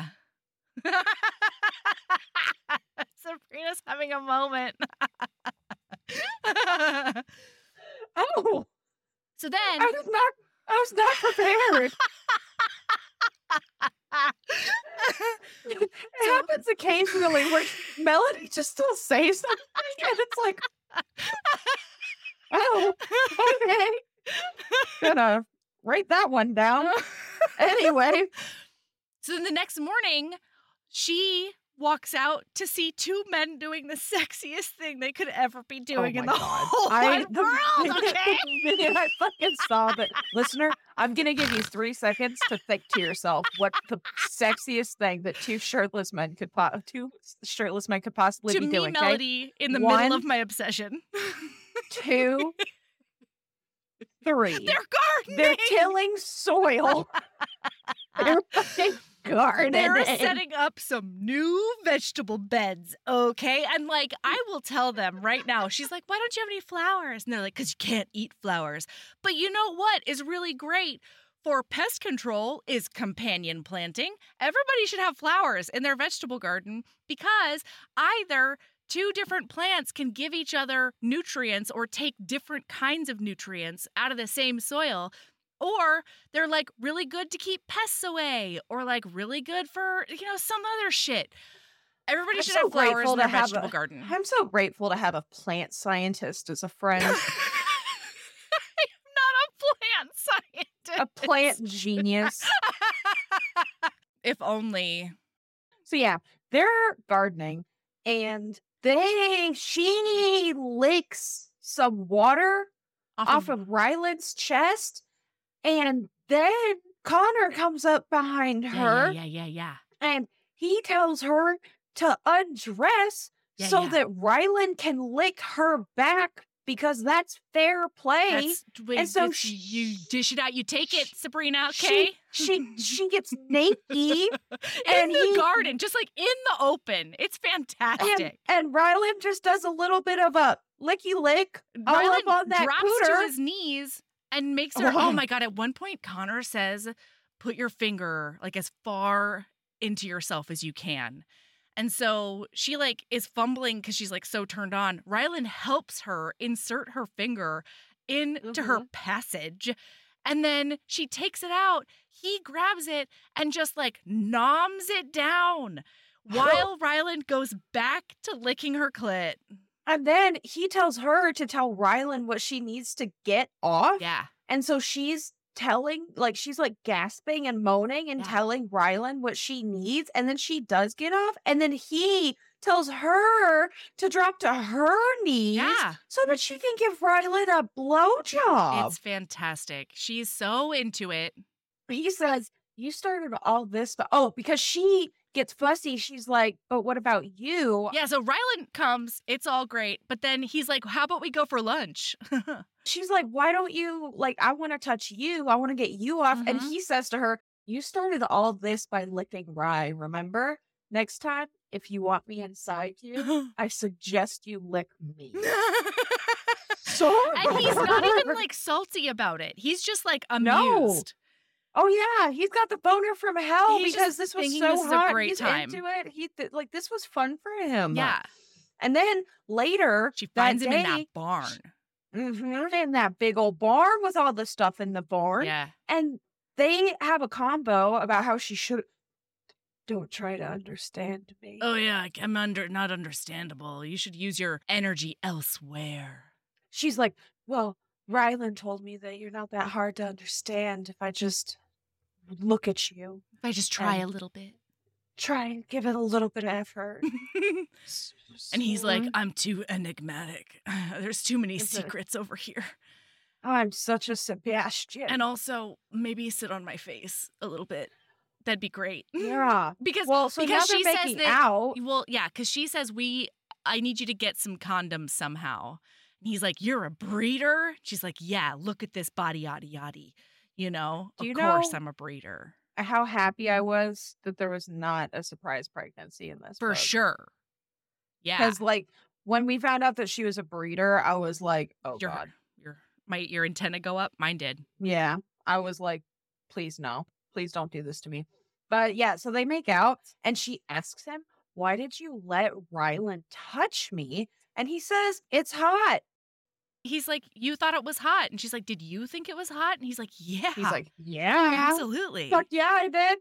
Sabrina's having a moment. oh! So then, I was not. I was not prepared. It happens occasionally where Melody just still says something, and it's like, oh, okay. Gonna write that one down. Anyway, so then the next morning, she walks out to see two men doing the sexiest thing they could ever be doing oh in my the God. whole I, wide the world, minute- okay? the minute I fucking saw that, listener, I'm gonna give you three seconds to think to yourself what the sexiest thing that two shirtless men could po- two shirtless men could possibly To be me, doing. Okay? Melody, in the One. middle of my obsession. Two, three. They're gardening. They're tilling soil. They're fucking gardening. They're setting up some new vegetable beds, okay? And like, I will tell them right now, she's like, why don't you have any flowers? And they're like, because you can't eat flowers. But you know what is really great for pest control is companion planting. Everybody should have flowers in their vegetable garden because either two different plants can give each other nutrients or take different kinds of nutrients out of the same soil. Or they're like really good to keep pests away, or like really good for, you know, some other shit. Everybody I'm should so have flowers grateful in their to have vegetable a- garden. I'm so grateful to have a plant scientist as a friend. I'm not a plant scientist. A plant genius. If only. So yeah, they're gardening, and they she licks some water Off, off of, of Ryland's chest, and then Connor comes up behind yeah, her, yeah, yeah, yeah, yeah. and he tells her to undress Yeah, so yeah. that Ryland can lick her back because that's fair play. That's, wait, and so it's- she- you dish it out, you take it, she- Sabrina, okay? She she she gets naked, in and the he- garden, just like in the open. It's and, fantastic. and Ryland just does a little bit of a licky lick all up Ryland on that drops cooter. to his knees and makes her. Oh. Oh my god! At one point, Connor says, "Put your finger like as far into yourself as you can." And so she like is fumbling because she's like so turned on. Ryland helps her insert her finger into her Mhm. passage. And then she takes it out. He grabs it and just like noms it down while Ryland goes back to licking her clit. And then he tells her to tell Ryland what she needs to get off. Yeah. And so she's telling, like, she's like gasping and moaning and Yeah. telling Ryland what she needs. And then she does get off. And then he tells her to drop to her knees Yeah. so that she can give Ryland a blowjob. It's fantastic. She's so into it. He says, you started all this, but oh, because she gets fussy. She's like, but what about you? Yeah, so Rylan comes. It's all great. But then he's like, how about we go for lunch? She's like, why don't you, like, I want to touch you. I want to get you off. Mhm. And he says to her, you started all this by licking Rye, remember? Next time, if you want me inside you, I suggest you lick me. So And he's not even like salty about it. He's just like amused. No. Oh yeah, he's got the boner from hell He's because just this was thinking so this is a hot. great he's time. into it. He th- like this was fun for him. Yeah. And then later, She that finds him in that day, barn. mhm, in that big old barn with all the stuff in the barn, Yeah. and they have a combo about how she should. Don't try to understand me. Oh yeah, like, I'm under not understandable. You should use your energy elsewhere. She's like, well, Rylan told me that you're not that hard to understand if I just look at you. If I just try And- a little bit. Try and give it a little bit of effort. And he's like, So- I'm too enigmatic. There's too many Mhm. secrets over here. I'm such a Sebastian. And also, maybe sit on my face a little bit. That'd be great. yeah. Because Well, so because now she they're says making that- out. Well, yeah, because she says we. I need you to get some condoms somehow. And he's like, "You're a breeder." She's like, "Yeah, look at this body, yada yada." You know, Do of you course know- I'm a breeder How happy I was that there was not a surprise pregnancy in this. for sure. Yeah, Because like when we found out that she was a breeder, I was like, oh your god. your my your antenna go up. Mine did. Yeah. I was like, please no. Please don't do this to me. But yeah, so they make out and she asks him, why did you let Rylan touch me? And he says, it's hot. He's like, "You thought it was hot," and she's like, "Did you think it was hot?" And he's like, "Yeah, He's like, yeah. absolutely." Fuck yeah, I did.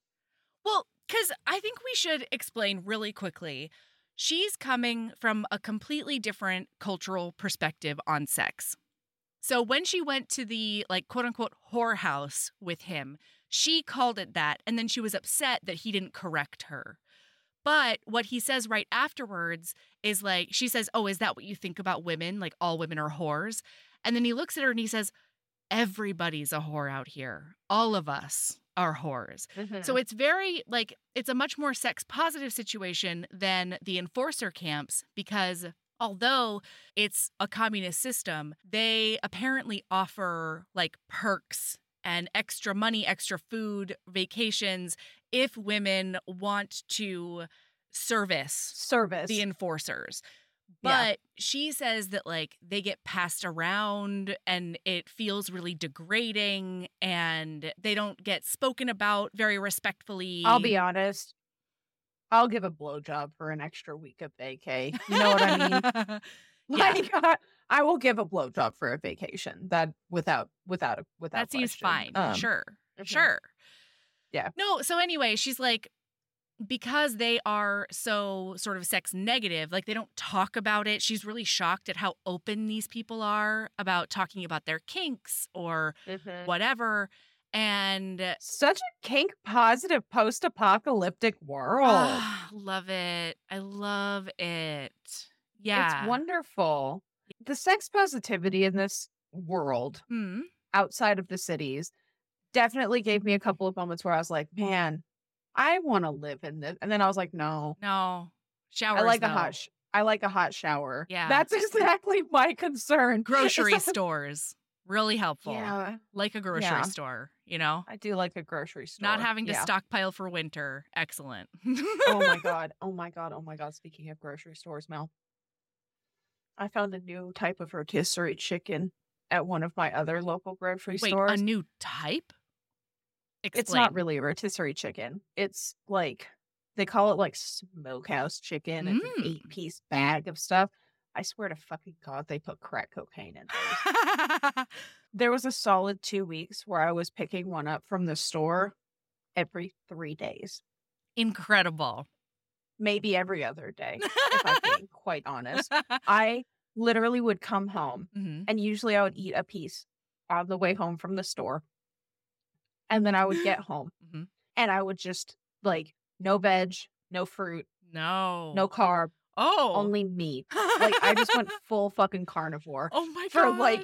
Well, because I think we should explain really quickly. She's coming from a completely different cultural perspective on sex. So when she went to the, like, quote unquote, whorehouse with him, she called it that. And then she was upset that he didn't correct her. But what he says right afterwards is like, she says, "Oh, is that what you think about women? Like, all women are whores?" And then he looks at her and he says, "Everybody's a whore out here. All of us are whores." So it's very, like, it's a much more sex positive situation than the enforcer camps because although it's a communist system, they apparently offer like perks and extra money, extra food, vacations if women want to service service. the enforcers. Yeah. But she says that like they get passed around and it feels really degrading and they don't get spoken about very respectfully. I'll be honest. I'll give a blowjob for an extra week of vacay. You know what I mean? Yeah. Like, I, I will give a blowjob for a vacation. That without without a without That seems question. fine. Um, Sure. mhm. Sure. Yeah. No, so anyway, she's like, because they are so sort of sex negative, like they don't talk about it. She's really shocked at how open these people are about talking about their kinks or mhm. whatever. And Such a kink positive post apocalyptic world. ah, love it. I love it. Yeah. It's wonderful. The sex positivity in this world Hmm. outside of the cities definitely gave me a couple of moments where I was like, man, I want to live in this. And then I was like, no, No. Showers. I like though. a hot sh- I like a hot shower. Yeah. That's exactly my concern. Grocery It's like- stores. Really helpful. Yeah, Like a grocery Yeah. store, you know? I do like a grocery store. Not having to Yeah. stockpile for winter. Excellent. Oh my god. Oh my god. Oh my god. Speaking of grocery stores, Mel, I found a new type of rotisserie chicken at one of my other local grocery Wait, stores. a new type? Explain. It's not really a rotisserie chicken. It's like they call it like smokehouse chicken. It's an Mm. eight piece bag of stuff. I swear to fucking God, they put crack cocaine in those. There was a solid two weeks where I was picking one up from the store every three days, Incredible. maybe every other day, if I'm being quite honest. I literally would come home Mhm. and usually I would eat a piece on the way home from the store. And then I would get home Mhm. and I would just like no veg, no fruit, No. no carb, Oh. only meat. Like I just went full fucking carnivore Oh my for, god. like,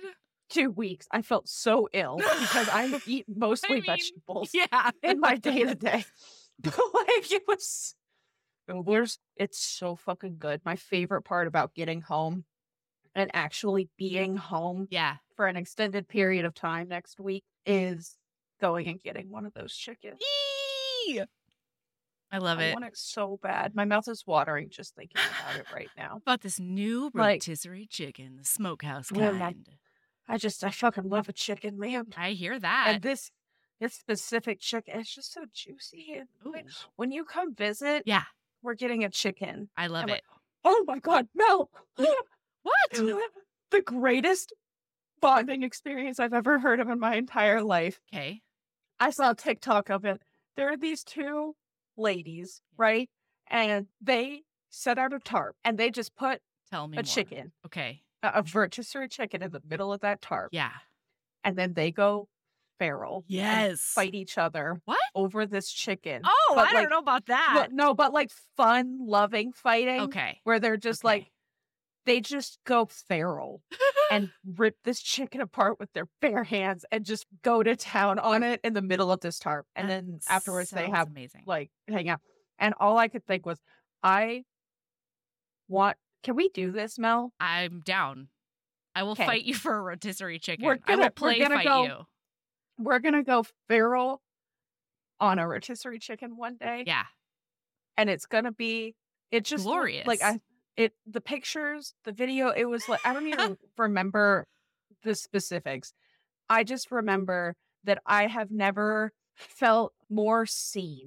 two weeks, I felt so ill because I eat mostly I mean, vegetables Yeah. in my day to day. But like it was, Noodlers, it's so fucking good. My favorite part about getting home and actually being home Yeah. for an extended period of time next week is going and getting one of those chickens. Yee! I love I it. want it so bad. My mouth is watering just thinking about it right now. About this new Like- rotisserie chicken, the smokehouse Yeah, my- kind. I just, I fucking love a chicken, man. I hear that. And this, this specific chicken, it's just so juicy. And Ooh. when- when you come visit, Yeah, we're getting a chicken. I love I'm it. like, oh my God, Mel. What? The greatest bonding experience I've ever heard of in my entire life. Okay. I saw a TikTok of it. There are these two ladies, right? And they set out a tarp and they just put Tell me a more. chicken, Okay. a, a rotisserie chicken in the middle of that tarp. Yeah. And then they go feral. and Yes. Fight each other What? over this chicken. Oh, But, I don't like, know about No, that. no, but like fun, loving fighting. Okay. Where they're just Okay. like, they just go feral and rip this chicken apart with their bare hands and just go to town on it in the middle of this tarp. And That then afterwards they sounds have amazing. like hang out. And all I could think was, I want, can we do this, Mel? I'm down. I will 'Kay. fight you for a rotisserie chicken. We're I gonna- will we're play gonna fight go- you. We're going to go feral on a rotisserie chicken one day. Yeah. And it's going to be, it just looked Glorious. like I, it, the pictures, the video, it was like, I don't even remember the specifics. I just remember that I have never felt more seen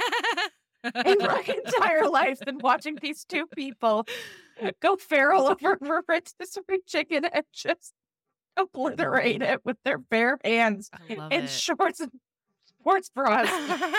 in my entire life than watching these two people go feral over a rotisserie chicken and just obliterate it with their bare hands I love in it. shorts and sports bras.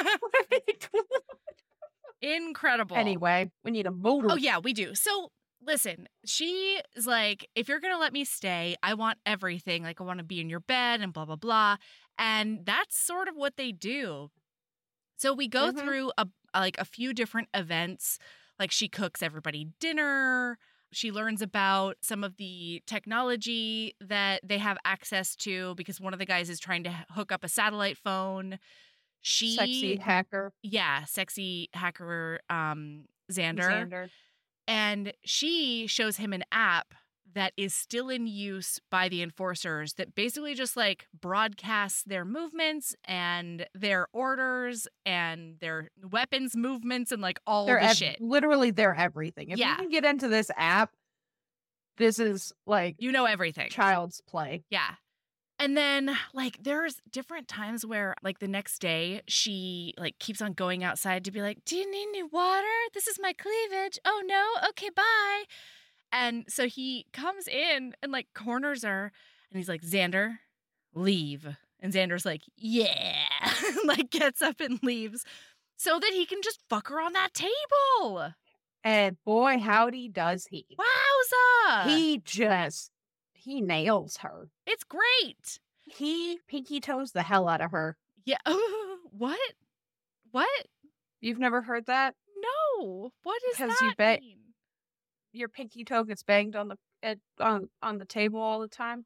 Incredible. Anyway, we need a motor. Oh, yeah, we do. So, listen, she is like, if you're going to let me stay, I want everything. Like, I want to be in your bed and blah, blah, blah. And that's sort of what they do. So, we go Mhm. through a like a few different events. Like, she cooks everybody dinner. She learns about some of the technology that they have access to because one of the guys is trying to h- hook up a satellite phone. She, Sexy hacker. yeah, sexy hacker um, Xander. Xander. And she shows him an app that is still in use by the enforcers that basically just like broadcasts their movements and their orders and their weapons movements and like all They're the ev- shit. literally they're everything. If Yeah. you can get into this app, this is like You know everything. child's play. Yeah. And then like there's different times where like the next day she like keeps on going outside to be like, "Do you need new water? This is my cleavage. Oh no. Okay, bye." And so he comes in and like corners her and he's like, "Xander, leave." And Xander's like, "Yeah." Like gets up and leaves so that he can just fuck her on that table. And boy, howdy does he. Wowza. He just he nails her. It's great. He pinky toes the hell out of her. Yeah. What? What? You've never heard that? No. What is 'Cause that you bet- mean? Your pinky toe gets banged on the at, on on the table all the time.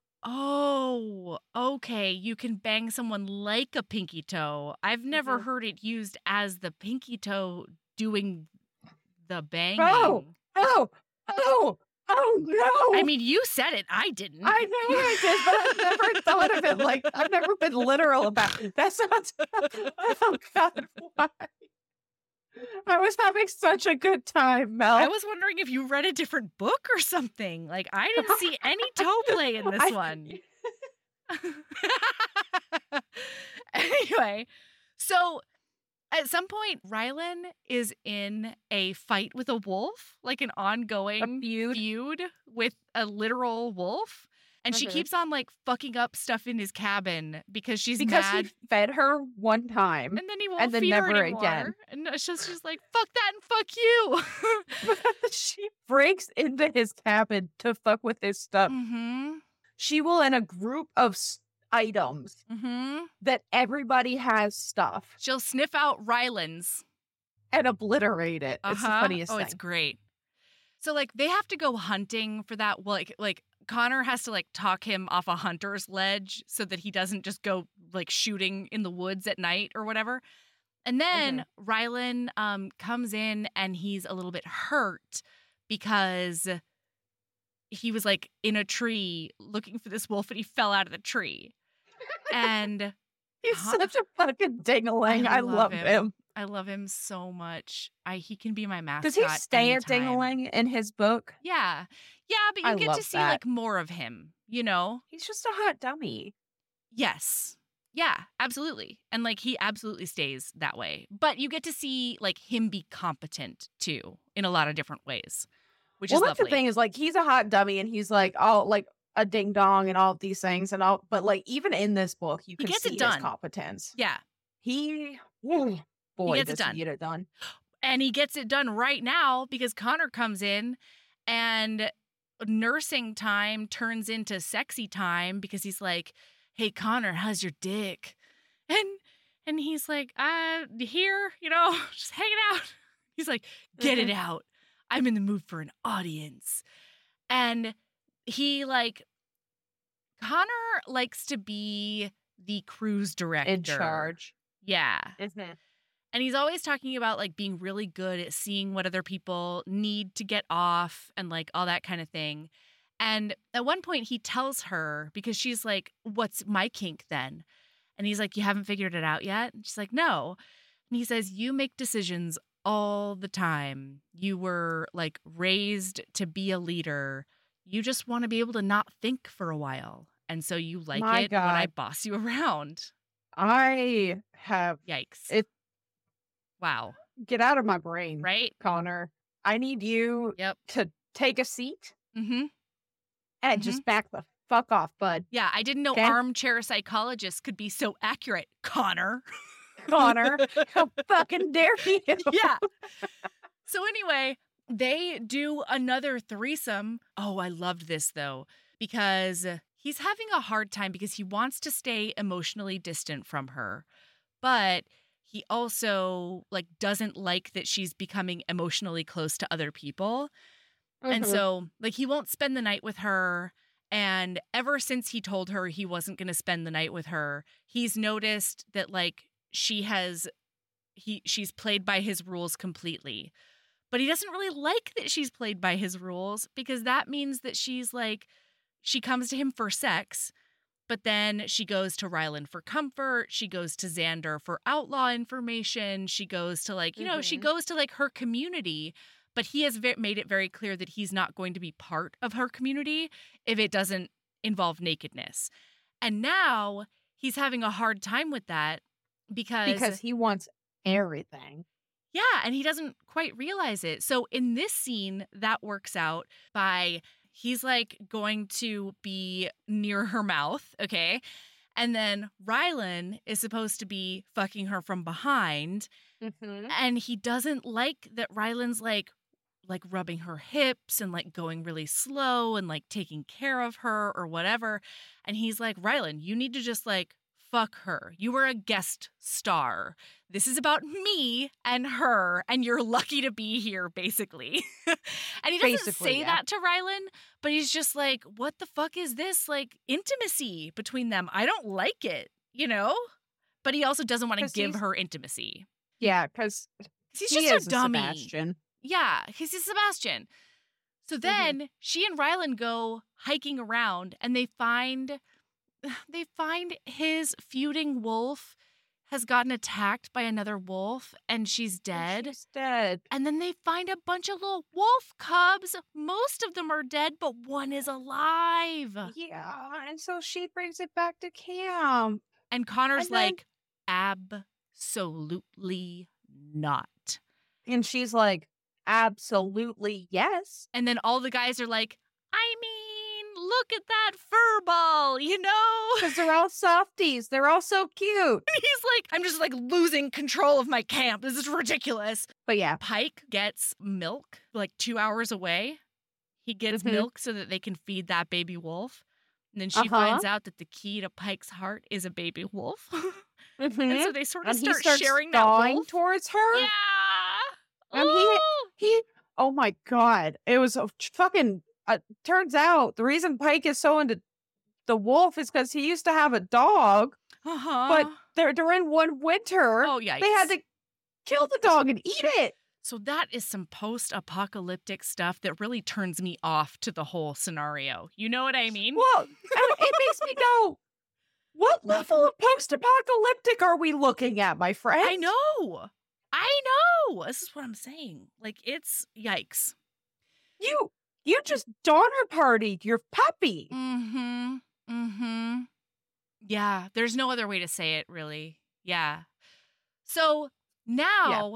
Oh, okay. You can bang someone like a pinky toe. I've never Mhm. heard it used as the pinky toe doing the banging. Oh, oh, oh, oh no! I mean, you said it. I didn't. I know I did, but I've never thought of it like I've never been literal about it. That sounds. Oh God, why? I was having such a good time, Mel. I was wondering if you read a different book or something. Like, I didn't see any toe play in this I- one. Anyway, so at some point, Rylan is in a fight with a wolf, like an ongoing A feud. feud with a literal wolf. And she Mhm. keeps on like fucking up stuff in his cabin because she's because mad. he fed her one time, And then he won't and then feed her never anymore. again. And it's just, she's like, fuck that and fuck you. she breaks into his cabin to fuck with his stuff. mm-hmm. She will, in a group of s- items Mm-hmm. that everybody has stuff, She'll sniff out Rylan's. and obliterate it. It's the Uh-huh. funniest Oh, thing. it's great. So like they have to go hunting for that. Well, like like Connor has to like talk him off a hunter's ledge so that he doesn't just go like shooting in the woods at night or whatever. And then mm-hmm. Rylan um, comes in and he's a little bit hurt because he was like in a tree looking for this wolf and he fell out of the tree. And he's huh? such a fucking ding-a-ling. I, I love, love him. him. I love him so much. I he can be my mascot. Does he stay anytime. a ding-a-ling in his book? Yeah. Yeah, but you I get to see that. like more of him, you know? He's just a hot dummy. Yes. Yeah, absolutely. And like he absolutely stays that way. But you get to see like him be competent too in a lot of different ways, which well, is that's lovely. The thing is like he's a hot dummy and he's like all like a ding dong and all of these things and all, but like even in this book you can he gets see it done. his competence. Yeah. He boy he gets does it done. he get it done. And he gets it done right now because Connor comes in and nursing time turns into sexy time because he's like, hey, Connor, how's your dick? And and he's like, uh, here, you know, just hanging out. He's like, get mm-hmm. it out. I'm in the mood for an audience. And he like, Connor likes to be the cruise director. In charge. Yeah. Mm-hmm. And he's always talking about like being really good at seeing what other people need to get off and like all that kind of thing. And at one point he tells her, because she's like, what's my kink then? And he's like, you haven't figured it out yet? And she's like, no. And he says, you make decisions all the time. You were like raised to be a leader. You just want to be able to not think for a while. And so you like my it God. when I boss you around. I have. Yikes. It. Wow. Get out of my brain. Right? Connor. I need you yep. to take a seat. Mm-hmm. And mm-hmm. just back the fuck off, bud. Yeah, I didn't know okay? armchair psychologists could be so accurate. Connor. Connor. How fucking dare you? Yeah. So anyway, they do another threesome. Oh, I loved this, though, because he's having a hard time because he wants to stay emotionally distant from her. But he also, like, doesn't like that she's becoming emotionally close to other people. Mm-hmm. And so, like, he won't spend the night with her. And ever since he told her he wasn't going to spend the night with her, he's noticed that, like, she has, he she's played by his rules completely. But he doesn't really like that she's played by his rules because that means that she's, like, she comes to him for sex, but then she goes to Rylan for comfort. She goes to Xander for outlaw information. She goes to, like, you know, mm-hmm. she goes to, like, her community. But he has ve- made it very clear that he's not going to be part of her community if it doesn't involve nakedness. And now he's having a hard time with that because... Because he wants everything. Yeah, and he doesn't quite realize it. So in this scene, that works out by he's like going to be near her mouth, okay? And then Rylan is supposed to be fucking her from behind. Mm-hmm. And he doesn't like that Rylan's like, like rubbing her hips and like going really slow and like taking care of her or whatever. And he's like, Rylan, you need to just like fuck her. You were a guest star. This is about me and her, and you're lucky to be here, basically. And he doesn't basically, say yeah. that to Rylan, but he's just like, what the fuck is this, like, intimacy between them? I don't like it, you know? But he also doesn't want to give her intimacy. Yeah, because he's he just is a dummy. A Sebastian. Yeah, he's a Sebastian. So then mm-hmm. she and Rylan go hiking around, and they find... They find his feuding wolf has gotten attacked by another wolf and she's dead. And she's dead. And then they find a bunch of little wolf cubs. Most of them are dead, but one is alive. Yeah, and so she brings it back to camp. And Connor's and then... like, absolutely not. And she's like, absolutely yes. And then all the guys are like, I mean, look at that fur ball, you know? Because they're all softies. They're all so cute. He's like, I'm just like losing control of my camp. This is ridiculous. But yeah. Pike gets milk like two hours away. He gets mm-hmm. milk so that they can feed that baby wolf. And then she uh-huh. finds out that the key to Pike's heart is a baby wolf. mm-hmm. And so they sort of and start he starts sharing that wolf towards her. Yeah. And he, he, oh my God. It was a fucking... uh, turns out the reason Pike is so into the wolf is because he used to have a dog, Uh-huh. but they're, during one winter, oh, yikes. they had to kill the dog and eat it. So that is some post-apocalyptic stuff that really turns me off to the whole scenario. You know what I mean? Well, it makes me go, what level of post-apocalyptic are we looking at, my friend? I know. I know. This is what I'm saying. Like, it's yikes. You you just donor partied your puppy. Mm-hmm. Mm-hmm. Yeah, there's no other way to say it, really. Yeah. So now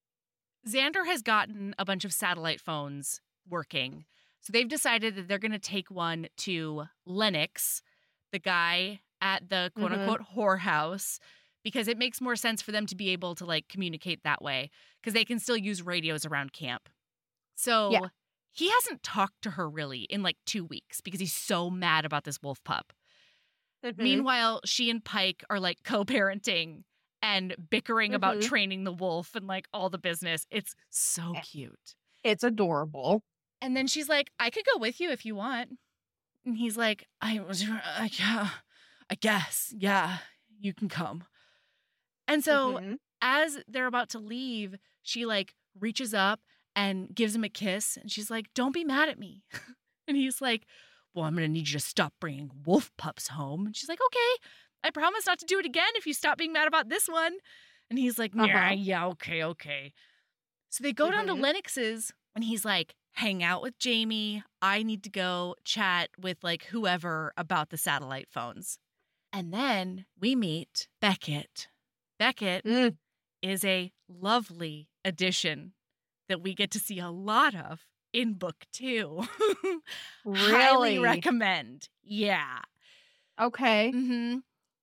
Xander has gotten a bunch of satellite phones working. So they've decided that they're going to take one to Lennox, the guy at the quote-unquote mm-hmm. whorehouse, because it makes more sense for them to be able to, like, communicate that way, because they can still use radios around camp. So yeah. he hasn't talked to her, really, in, like, two weeks because he's so mad about this wolf pup. Mm-hmm. Meanwhile, she and Pike are, like, co-parenting and bickering mm-hmm. about training the wolf and, like, all the business. It's so cute. It's adorable. And then she's like, I could go with you if you want. And he's like, I was, uh, yeah, I guess, yeah, you can come. And so mm-hmm. as they're about to leave, she, like, reaches up and gives him a kiss. And she's like, don't be mad at me. And he's like, well, I'm going to need you to stop bringing wolf pups home. And she's like, okay, I promise not to do it again if you stop being mad about this one. And he's like, yeah, uh-huh. yeah, okay, okay. So they go mm-hmm. down to Lennox's and he's like, hang out with Jamie. I need to go chat with, like, whoever about the satellite phones. And then we meet Beckett. Beckett mm. is a lovely addition that we get to see a lot of in book two. Really? Highly recommend. Yeah. Okay. Mm-hmm.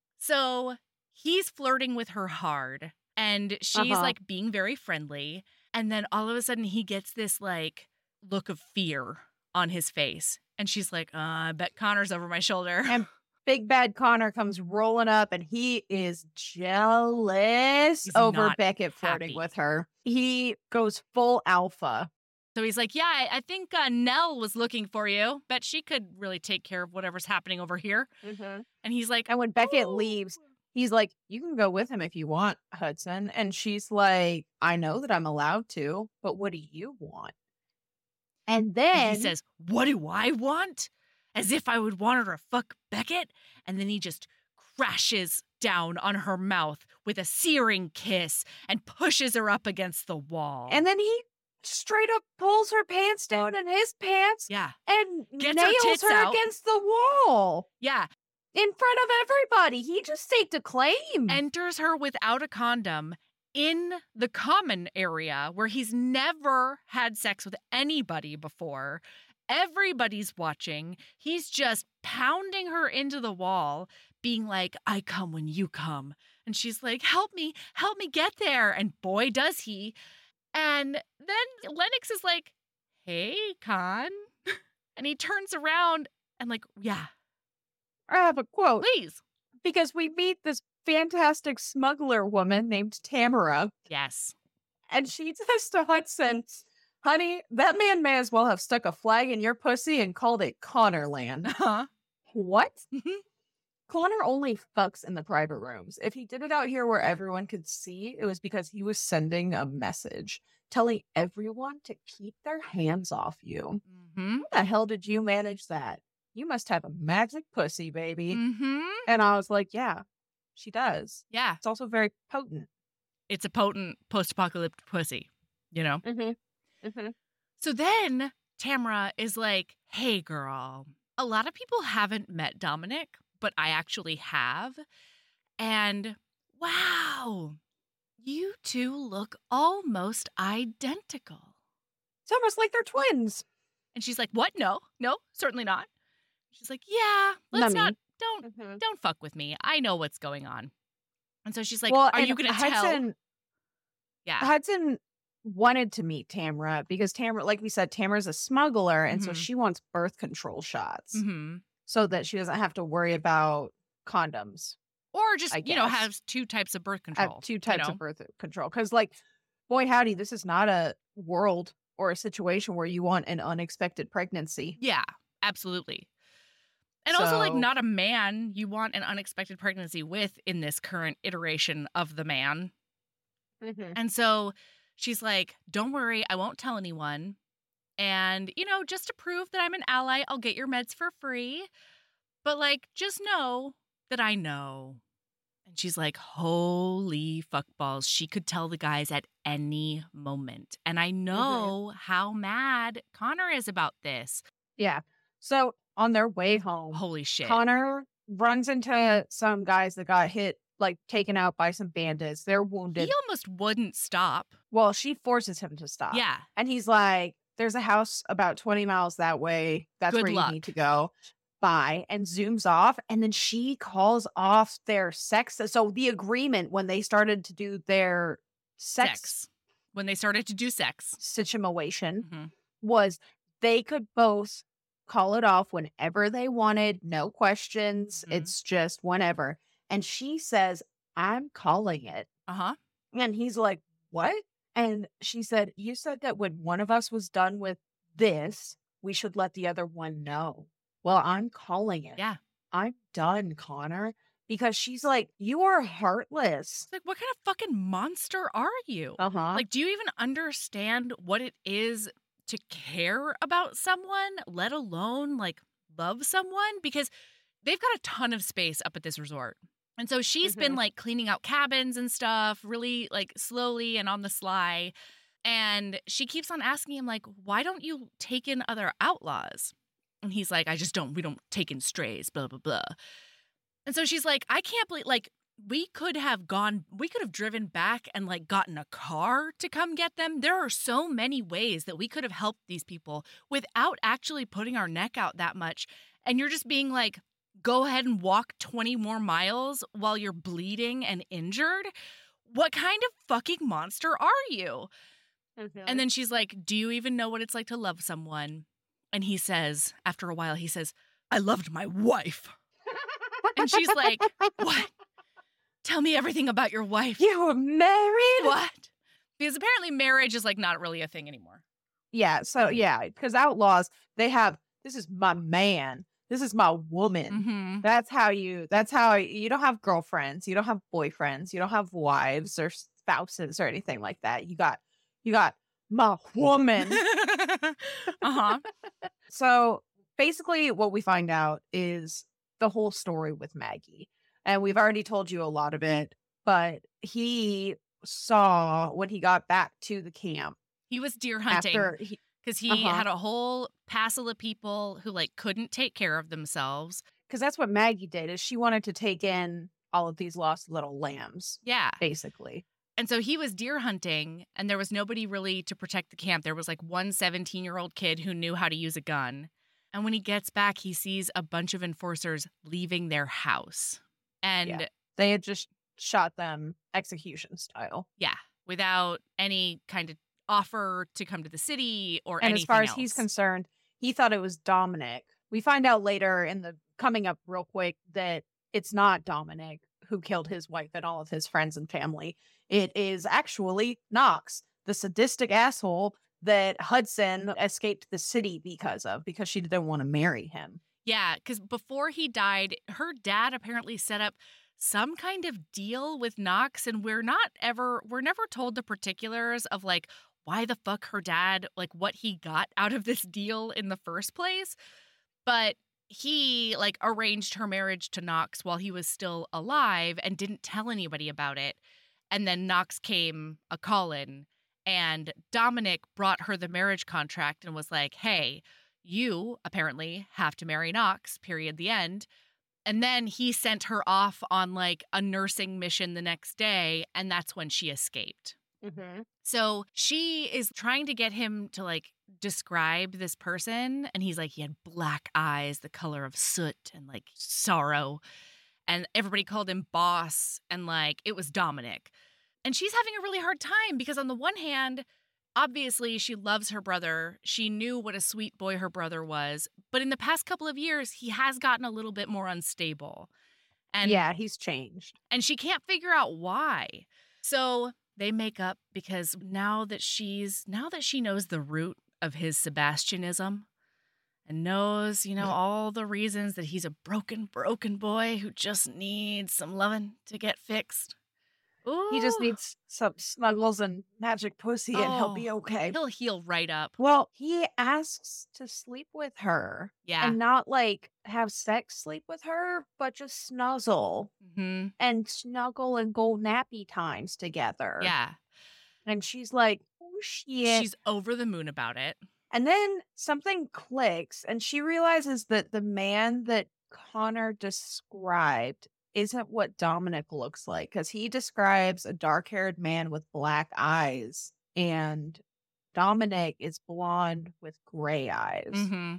So he's flirting with her hard, and she's uh-huh. like being very friendly. And then all of a sudden he gets this, like, look of fear on his face. And she's like, uh, I bet Connor's over my shoulder. And Big Bad Connor comes rolling up and he is jealous He's over Beckett flirting happy. with her. He goes full alpha. So he's like, yeah, I, I think uh, Nell was looking for you. Bet she could really take care of whatever's happening over here. Mm-hmm. And he's like, and when Beckett oh. leaves, he's like, you can go with him if you want, Hudson. And she's like, I know that I'm allowed to, but what do you want? And then and he says, what do I want? As if I would want her to fuck Beckett. And then he just crashes down on her mouth with a searing kiss and pushes her up against the wall. And then he straight up pulls her pants down in his pants. Yeah. And Gets nails her, tits her out. against the wall. Yeah. In front of everybody. He just staked a claim. Enters her without a condom in the common area where he's never had sex with anybody before. Everybody's watching. He's just pounding her into the wall, being like, I come when you come. And she's like, help me, help me get there. And boy, does he. And then Lennox is like, hey, Con. And he turns around and like, yeah. I have a quote. Please. Because we meet this fantastic smuggler woman named Tamara. Yes. And she says to Hudson, honey, that man may as well have stuck a flag in your pussy and called it Connorland. Uh-huh. What? Connor only fucks in the private rooms. If he did it out here where everyone could see, it was because he was sending a message telling everyone to keep their hands off you. Mm-hmm. How the hell did you manage that? You must have a magic pussy, baby. Mm-hmm. And I was like, yeah, she does. Yeah. It's also very potent. It's a potent post-apocalyptic pussy, you know? Mm-hmm. Mm-hmm. So then Tamara is like, hey, girl, a lot of people haven't met Dominic, but I actually have. And wow, you two look almost identical. It's almost like they're twins. And she's like, what? No, no, certainly not. She's like, yeah, let's Nummy. not, don't, Mm-hmm. don't fuck with me. I know what's going on. And so she's like, Well, are and you going to Hudson, tell? Yeah. Hudson wanted to meet Tamara because Tamara, like we said, Tamara's a smuggler. And so Mhm. she wants birth control shots Mm-hmm. so that she doesn't have to worry about condoms. Or just, I you know, guess. have two types of birth control. Have two types you know? of birth control. Because, like, boy, howdy, this is not a world or a situation where you want an unexpected pregnancy. Yeah, absolutely. And also, like, So- not a man you want an unexpected pregnancy with in this current iteration of the man. And so she's like, don't worry, I won't tell anyone. And, you know, just to prove that I'm an ally, I'll get your meds for free. But, like, just know that I know. And she's like, holy fuck balls. She could tell the guys at any moment. And I know how mad Connor is about this. Yeah. So on their way home, Holy shit. Connor runs into some guys that got hit, like taken out by some bandits. They're wounded. He almost wouldn't stop. Well, she forces him to stop. Yeah. And he's like, there's a house about twenty miles that way. That's Good where luck. you need to go. Bye. And zooms off. And then she calls off their sex. So the agreement when they started to do their sex, Sex. When they started to do sex. situation Mhm. was they could both call it off whenever they wanted. No questions. Mhm. It's just whenever. And she says, I'm calling it. Uh-huh. And he's like, what? And she said, you said that when one of us was done with this, we should let the other one know. Well, I'm calling it. Yeah. I'm done, Connor. Because she's like, you are heartless. It's like, what kind of fucking monster are you? Uh-huh. Like, do you even understand what it is to care about someone, let alone, like, love someone? Because they've got a ton of space up at this resort. And so she's been, Mhm. like, cleaning out cabins and stuff really, like, slowly and on the sly. And she keeps on asking him, like, why don't you take in other outlaws? And he's like, I just don't, we don't take in strays, blah, blah, blah. And so she's like, I can't believe, like, we could have gone, we could have driven back and, like, gotten a car to come get them. There are so many ways that we could have helped these people without actually putting our neck out that much. And you're just being like, go ahead and walk twenty more miles while you're bleeding and injured. What kind of fucking monster are you? And then she's like, do you even know what it's like to love someone? And he says, after a while, he says, I loved my wife. And she's like, what? Tell me everything about your wife. You were married? What? Because apparently marriage is, like, not really a thing anymore. Yeah. So, yeah, because outlaws, they have, this is my man. This is my woman. Mm-hmm. That's how you, that's how you don't have girlfriends. You don't have boyfriends. You don't have wives or spouses or anything like that. You got, you got my woman. uh-huh. So basically what we find out is the whole story with Maggie. And we've already told you a lot of it, but he saw when he got back to the camp He was deer hunting after he, because he Uh-huh. had a whole passel of people who, like, couldn't take care of themselves. because that's what Maggie did, is she wanted to take in all of these lost little lambs, Yeah. basically. And so he was deer hunting, and there was nobody really to protect the camp. There was, like, one seventeen-year-old kid who knew how to use a gun. And when he gets back, he sees a bunch of enforcers leaving their house. And Yeah. They had just shot them execution style. yeah, without any kind of offer to come to the city or And anything as far as he's else. concerned, he thought it was Dominic. We find out later in the coming up real quick that it's not Dominic who killed his wife and all of his friends and family. It is actually Knox, the sadistic asshole that Hudson escaped the city because of, because she didn't want to marry him. Yeah, because before he died, her dad apparently set up some kind of deal with Knox, and we're not ever, we're never told the particulars of, like, why the fuck her dad, like, what he got out of this deal in the first place. But he, like, arranged her marriage to Knox while he was still alive and didn't tell anybody about it. And then Knox came a call-in, and Dominic brought her the marriage contract and was like, hey, you apparently have to marry Knox, period, the end. And then he sent her off on, like, a nursing mission the next day, and that's when she escaped. Mm-hmm. So she is trying to get him to, like, describe this person, and he's like, he had black eyes, the color of soot and, like, sorrow. And everybody called him boss, and, like, it was Dominic. And she's having a really hard time because on the one hand, obviously she loves her brother. She knew what a sweet boy her brother was. But in the past couple of years, he has gotten a little bit more unstable. And yeah, he's changed. and she can't figure out why. So They make up because now that she's now that she knows the root of his Sebastianism and knows, you know, all the reasons that he's a broken, broken boy who just needs some loving to get fixed. Ooh. He just needs some snuggles and magic pussy, and he'll be Oh, okay. He'll heal right up. Well, he asks to sleep with her. Yeah. And not like have sex sleep with her, but just snuzzle hmm and snuggle and go nappy times together. Yeah. And she's like, oh shit. She's over the moon about it. And then something clicks, and she realizes that the man that Connor described isn't what Dominic looks like, because he describes a dark-haired man with black eyes, and Dominic is blonde with gray eyes. Mm-hmm.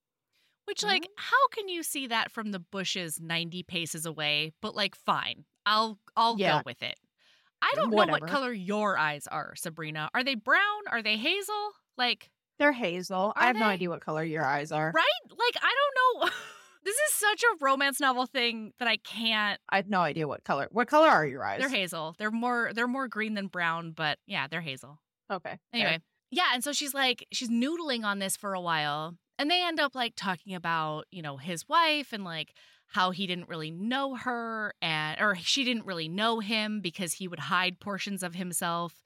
Which, like, Mhm. how can you see that from the bushes ninety paces away? But, like, fine. I'll I'll Yeah. go with it. I don't know Whatever. what color your eyes are, Sabrina. Are they brown? Are they hazel? Like, They're hazel. Are I have no they? idea what color your eyes are. right? Like, I don't know. This is such a romance novel thing that I can't. I have no idea what color. What color are your eyes? They're hazel. They're more they're more green than brown, but yeah, they're hazel. Okay. fair. Anyway, yeah, and so she's like, she's noodling on this for a while, and they end up like talking about, you know, his wife and like how he didn't really know her, and or she didn't really know him because he would hide portions of himself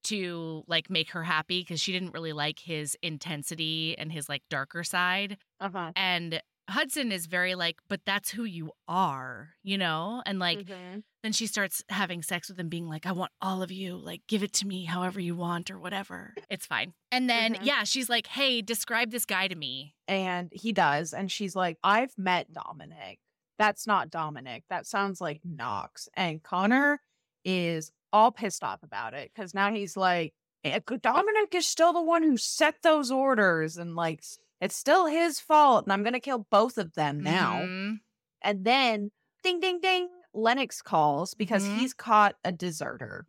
to like make her happy because she didn't really like his intensity and his like darker side. Uh-huh. And Hudson is very like, but that's who you are, you know? And like, Mhm. then she starts having sex with him, being like, I want all of you. Like, give it to me however you want or whatever. It's fine. And then, Mhm. yeah, she's like, hey, describe this guy to me. And he does. And she's like, I've met Dominic. That's not Dominic. That sounds like Knox. And Connor is all pissed off about it because now he's like, "Eh, Dominic is still the one who set those orders. And like, it's still his fault. And I'm going to kill both of them now. Mhm. And then, ding, ding, ding, Lennox calls because Mhm. he's caught a deserter.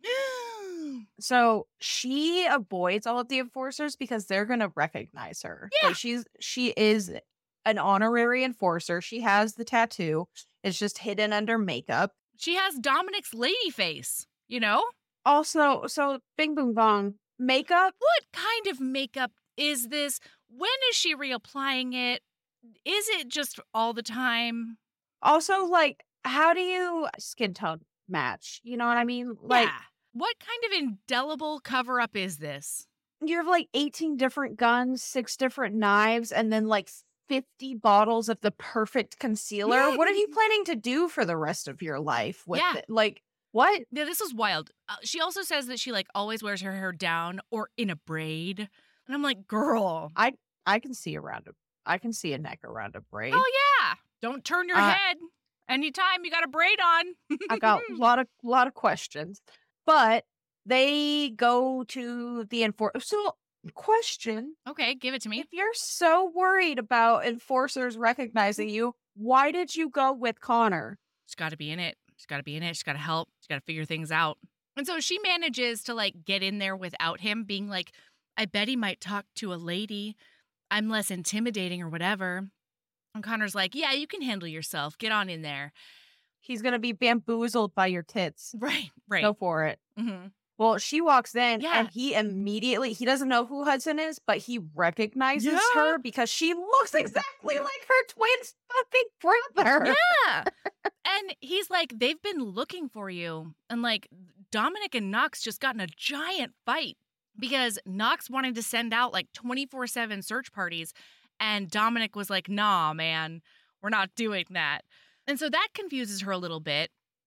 So she avoids all of the enforcers because they're going to recognize her. Yeah. Like she's she is an honorary enforcer. She has the tattoo. It's just hidden under makeup. She has Dominic's lady face, you know? Also, so Bing Boom Bong makeup. What kind of makeup is this? When is she reapplying it? Is it just all the time? Also, like, how do you skin tone match? You know what I mean? Like, yeah. What kind of indelible cover up is this? you have like eighteen different guns, six different knives, and then like fifty bottles of the perfect concealer. What are you planning to do for the rest of your life with Yeah. it? Like, what? Yeah, this was wild. Uh, she also says that she like always wears her hair down or in a braid. And I'm like, girl. I can see around a I can see a neck around a braid. Oh yeah. Don't turn your Uh, head anytime you got a braid on. I got a lot of lot of questions. But they go to the enfor so question. Okay, give it to me. If you're so worried about enforcers recognizing you, why did you go with Connor? She's got to be in it. She's got to be in it. She's got to help. She's got to figure things out. And so she manages to like get in there without him being like, I bet he might talk to a lady. I'm less intimidating or whatever. And Connor's like, yeah, you can handle yourself. Get on in there. He's gonna be bamboozled by your tits. Right, right. Go for it. hmm Well, she walks in Yeah. and he immediately, he doesn't know who Hudson is, but he recognizes Yeah. her because she looks exactly like her twin fucking brother. Yeah. And he's like, they've been looking for you. And like, Dominic and Knox just got in a giant fight because Knox wanted to send out like twenty-four seven search parties. And Dominic was like, nah, man, we're not doing that. And so that confuses her a little bit.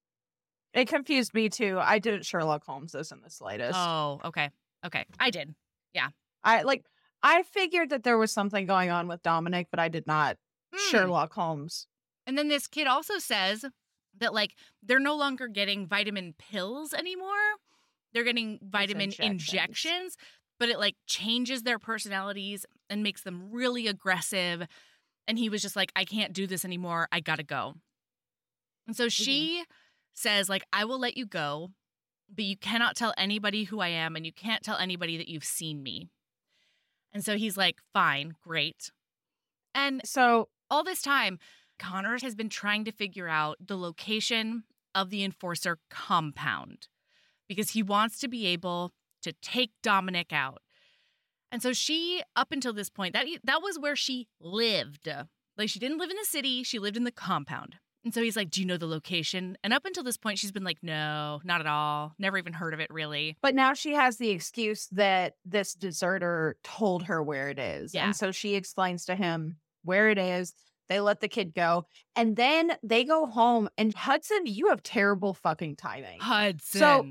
It confused me too. I didn't Sherlock Holmes this in the slightest. Oh, okay. Okay. I did. I like, I figured that there was something going on with Dominic, but I did not Hmm. Sherlock Holmes. And then this kid also says that like they're no longer getting vitamin pills anymore. They're getting vitamin injections. injections, but it like changes their personalities and makes them really aggressive. And he was just like, I can't do this anymore. I gotta go. And so she says, like, I will let you go, but you cannot tell anybody who I am, and you can't tell anybody that you've seen me. And so he's like, fine, great. And So all this time, Connor has been trying to figure out the location of the enforcer compound because he wants to be able to take Dominic out. And so she, up until this point, that that was where she lived. Like, she didn't live in the city. She lived in the compound. And so he's like, do you know the location? And up until this point, she's been like, no, not at all. Never even heard of it, really. But now she has the excuse that this deserter told her where it is. Yeah. And so she explains to him where it is. They let the kid go. And then they go home. And Hudson, you have terrible fucking timing. Hudson. So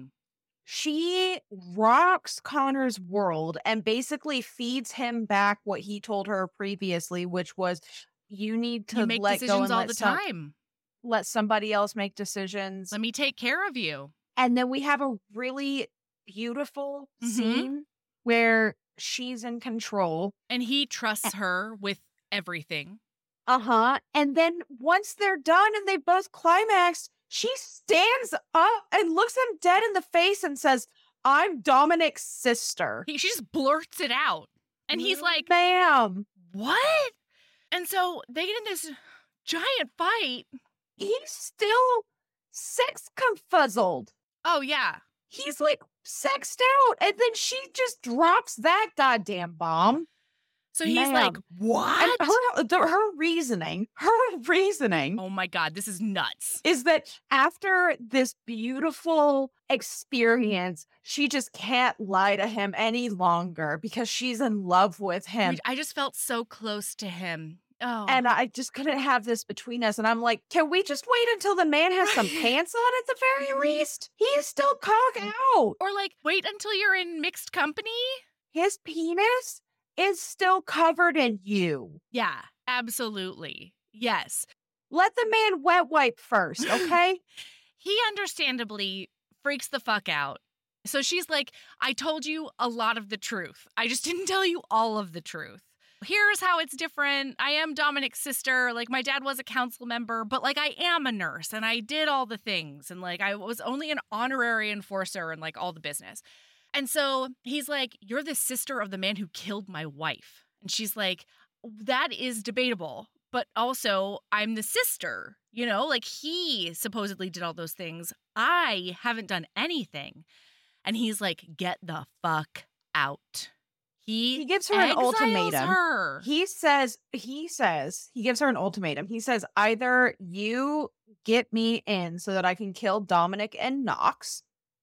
she rocks Connor's world and basically feeds him back what he told her previously, which was, you need to you make let decisions go and all let the some- time. let somebody else make decisions. Let me take care of you. And then we have a really beautiful Mhm. scene where she's in control. And he trusts her with everything. Uh-huh. And then once they're done and they both climaxed, she stands up and looks him dead in the face and says, I'm Dominic's sister. He, she just blurts it out. And he's like, ma'am. what? And so they get in this giant fight. He's still sex confuzzled. Oh, yeah. He's like sexed out. And then she just drops that goddamn bomb. So he's Ma'am. like, what? And her, the, her reasoning, her reasoning Oh, my God. This is nuts. is that after this beautiful experience, she just can't lie to him any longer because she's in love with him. I just felt so close to him. Oh. And I just couldn't have this between us. And I'm like, can we just wait until the man has some Right. pants on at the very least? He is still cock out. Or like, wait until you're in mixed company? His penis is still covered in you. Yeah, absolutely. Yes. Let the man wet wipe first, okay? He understandably freaks the fuck out. So she's like, I told you a lot of the truth. I just didn't tell you all of the truth. Here's how it's different. I am Dominic's sister. Like, my dad was a council member, but like, I am a nurse and I did all the things. And like, I was only an honorary enforcer and like all the business. And so he's like, you're the sister of the man who killed my wife. And she's like, that is debatable. But also, I'm the sister, you know, like he supposedly did all those things. I haven't done anything. And he's like, get the fuck out. He, He gives her an exiles ultimatum. her. He says, he says, he gives her an ultimatum. He says, either you get me in so that I can kill Dominic and Knox,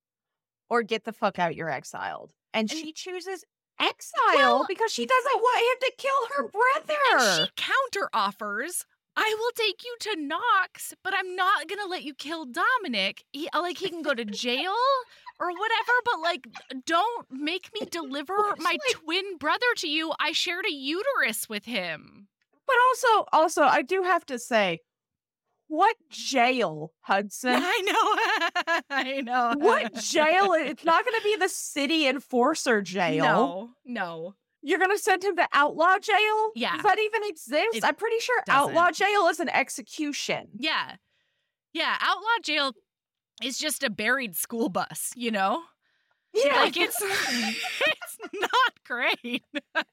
or get the fuck out, you're exiled. And, And- she chooses exile Well- because she doesn't want him to kill her brother. And she counter offers, I will take you to Knox, but I'm not going to let you kill Dominic. He, like, he can go to jail or whatever, but, like, don't make me deliver It's my like- twin brother to you. I shared a uterus with him. But also, also, I do have to say, what jail, Hudson? I know. I know. What jail? It's not going to be the city enforcer jail. No, no. You're going to send him to outlaw jail? Yeah. Does that even exist? It I'm pretty sure doesn't. outlaw jail is an execution. Yeah. Yeah. Outlaw jail is just a buried school bus, you know? Yeah. Like, it's, it's not great.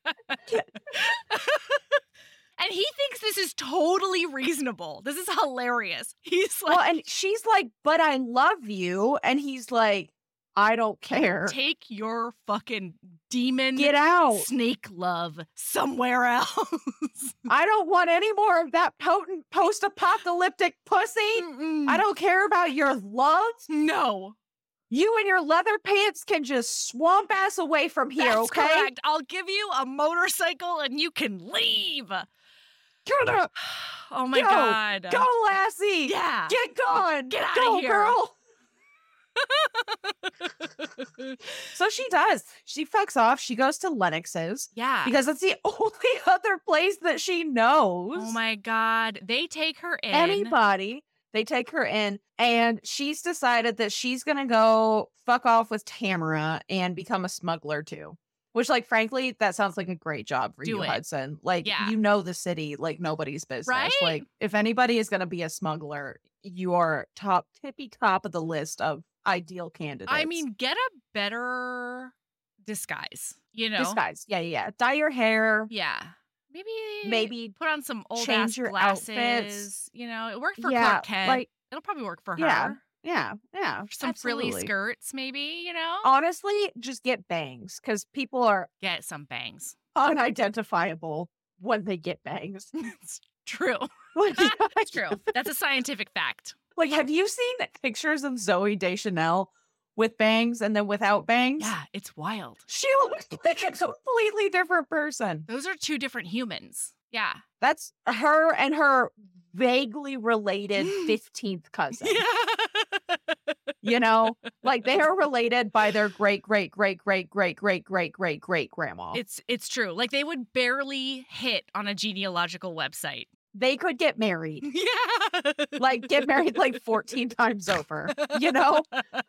And he thinks this is totally reasonable. This is hilarious. He's like, well, and she's like, but I love you. And he's like, I don't care. take your fucking demon Get out. snake love somewhere else. I don't want any more of that potent post-apocalyptic pussy. Mm-mm. I don't care about your love. No. You and your leather pants can just swamp ass away from here, That's okay? correct. I'll give you a motorcycle and you can leave. Get up. Oh my Go. God. Go, Lassie. Yeah. Get gone. Get outta Go, here. girl. So she does. She fucks off. She goes to Lennox's Yeah. because it's the only other place that she knows. Oh my God. They take her in. Anybody. They take her in, and she's decided that she's going to go fuck off with Tamara and become a smuggler too. Which, like, frankly, that sounds like a great job for Do you, it. Hudson. Like, Yeah. you know the city like nobody's business. Right? Like, if anybody is going to be a smuggler, you are top, tippy top of the list of ideal candidates. I mean, get a better disguise, you know? disguise. Yeah, yeah, yeah. Dye your hair. Yeah. Maybe Maybe put on some old change ass your glasses. outfits. You know, it worked for Yeah, Clark Kent. like- It'll probably work for Yeah. her. Yeah, yeah. Some frilly absolutely. skirts, maybe, you know? Honestly, just get bangs because people are Get some bangs. unidentifiable when they get bangs. It's true. Like, It's true. That's a scientific fact. Like, have you seen pictures of Zoe Deschanel with bangs and then without bangs? Yeah, it's wild. She looks like a completely different person. Those are two different humans. Yeah. That's her and her vaguely related fifteenth cousin. Yeah. You know, like they are related by their great, great, great, great, great, great, great, great, great grandma. It's it's true. Like they would barely hit on a genealogical website. They could get married. Yeah. Like get married like fourteen times over, you know?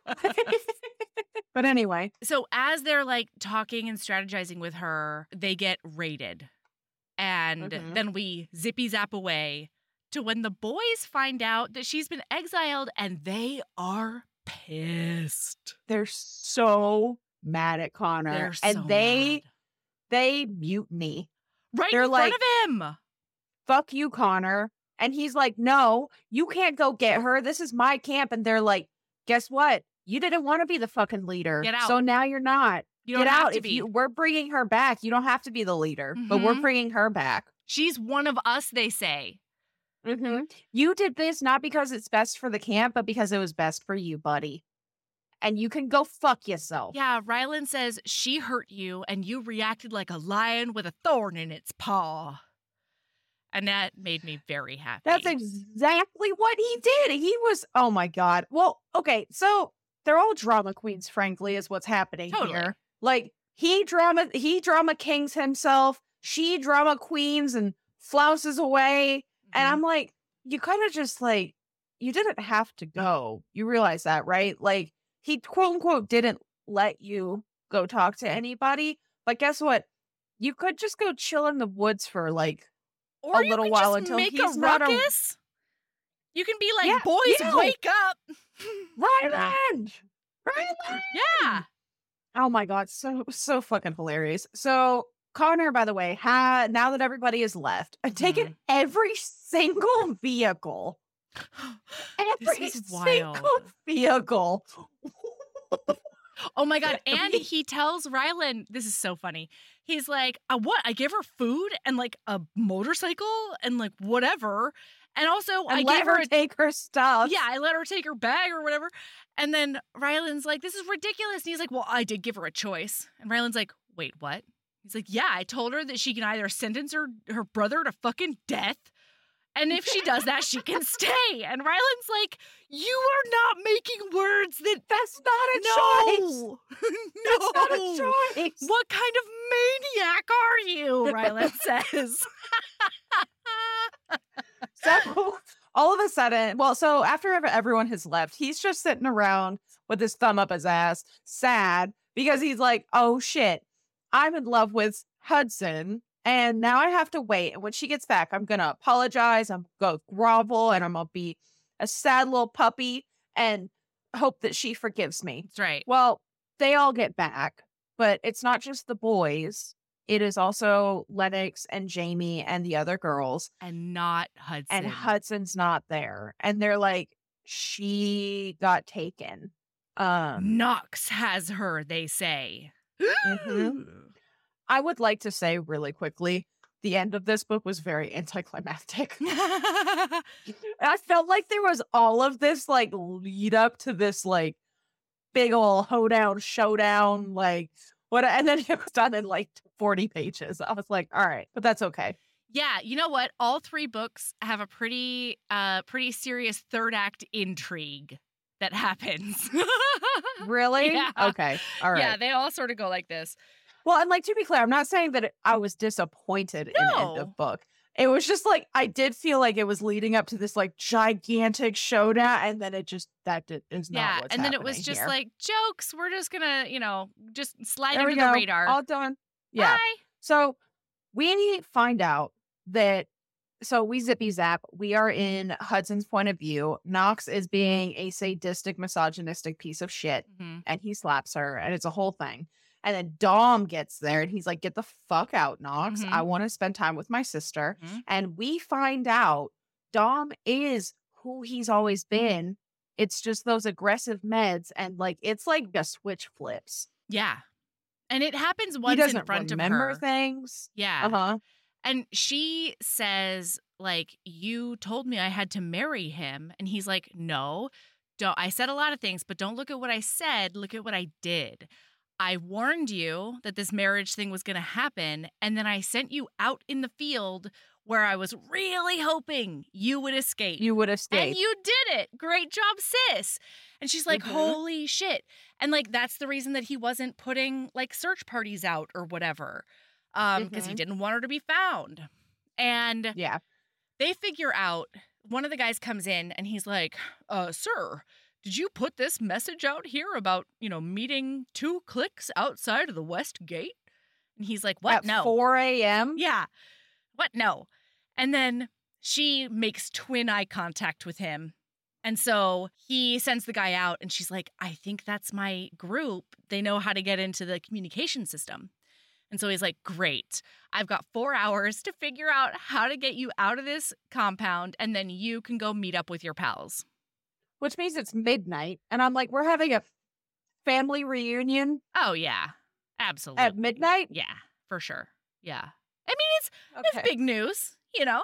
But anyway. So as they're like talking and strategizing with her, they get raided. And Mhm. then we zippy zap away to when the boys find out that she's been exiled and they are pissed. They're so mad at Connor. They're and so they mad. they Right mutiny. in They're front like- of him. Fuck you, Connor. And he's like, no, you can't go get her. This is my camp. And they're like, guess what? You didn't want to be the fucking leader. Get out. So now you're not. You don't Get have out. to If be. you, we're bringing her back. You don't have to be the leader, but we're Mhm. bringing her back. She's one of us, they say. Mm-hmm. You did this not because it's best for the camp, but because it was best for you, buddy. And you can go fuck yourself. Yeah, Rylan says she hurt you and you reacted like a lion with a thorn in its paw. And that made me very happy. That's exactly what he did. He was, oh my God. Well, okay, so they're all drama queens, frankly, is what's happening Totally. here. Like, he drama, he drama kings himself, she drama queens and flouses away. And Mhm. I'm like, you kind of just like, you didn't have to go. You realize that, right? Like, he quote unquote didn't let you go talk to anybody. But guess what? You could just go chill in the woods for like, or a you little could while just until make he's a not a- ruckus. You can be like, Yeah, boys, yeah. wake up. Ryland! Ryland! Yeah. Oh my God, so so fucking hilarious. So Connor, by the way, had now that everybody is left, I've taken Mhm. every single vehicle. Every is single wild. vehicle. Oh my God. And he tells Rylan, this is so funny. He's like, uh, what? I give her food and like a motorcycle and like whatever. And also, And I let gave her her a take her stuff. Yeah, I let her take her bag or whatever. And then Rylan's like, this is ridiculous. And he's like, well, I did give her a choice. And Rylan's like, wait, what? He's like, yeah, I told her that she can either sentence her, her brother to fucking death. And if she does that, she can stay. And Rylan's like, you are not making words that. That's not a choice. No. That's not a No. choice. What kind of maniac are you? Rylan says. So all of a sudden, well, so after ev- everyone has left, he's just sitting around with his thumb up his ass, sad because he's like, oh shit, I'm in love with Hudson. And now I have to wait. And when she gets back, I'm going to apologize. I'm going to grovel and I'm going to be a sad little puppy and hope that she forgives me. That's right. Well, they all get back, but it's not just the boys. It is also Lennox and Jamie and the other girls. And not Hudson. And Hudson's not there. And they're like, she got taken. Um, Knox has her, they say. Mhm. I would like to say really quickly, the end of this book was very anticlimactic. I felt like there was all of this like lead up to this like big ol' hoedown, showdown, like what, and then it was done in like forty pages. I was like, all right, but that's okay. Yeah, you know what? All three books have a pretty uh pretty serious third act intrigue that happens. Really? Yeah. Okay. All right. Yeah, they all sort of go like this. Well, and like to be clear, I'm not saying that it, I was disappointed in end No. of book. It was just like I did feel like it was leading up to this like gigantic showdown, and then it just that did, is not Yeah, what's and then it was happening just here. like jokes. We're just gonna, you know, just slide There we under the go. radar. All done. Yeah. Bye. So we find out that so we zippy zap. We are in Hudson's point of view. Knox is being a sadistic, misogynistic piece of shit, Mhm. and he slaps her, and it's a whole thing. And then Dom gets there, and he's like, "Get the fuck out, Knox! Mhm. I want to spend time with my sister." Mhm. And we find out Dom is who he's always been It's just those aggressive meds, and like it's like a switch flips. Yeah. And it happens He once doesn't in front of remember her. things. Yeah. Uh huh. And she says, like, you told me I had to marry him. And he's like, no, don't. I said a lot of things, but don't look at what I said. Look at what I did. I warned you that this marriage thing was going to happen. And then I sent you out in the field where I was really hoping you would escape. You would have stayed. And you did it. Great job, sis. And she's like, Mhm. holy shit. And like, that's the reason that he wasn't putting like search parties out or whatever. Um, because he Mhm. didn't want her to be found. And Yeah. they figure out, one of the guys comes in and he's like, uh, sir, did you put this message out here about, you know, meeting two clicks outside of the West Gate? And he's like, what? At No. four a.m. Yeah. What? No. And then she makes twin eye contact with him. And so he sends the guy out and she's like, I think that's my group. They know how to get into the communication system. And so he's like, great. I've got four hours to figure out how to get you out of this compound, and then you can go meet up with your pals. Which means it's midnight, and I'm like, we're having a family reunion Oh, yeah. Absolutely. at midnight. Yeah, for sure. Yeah. I mean, it's Okay. it's big news, you know?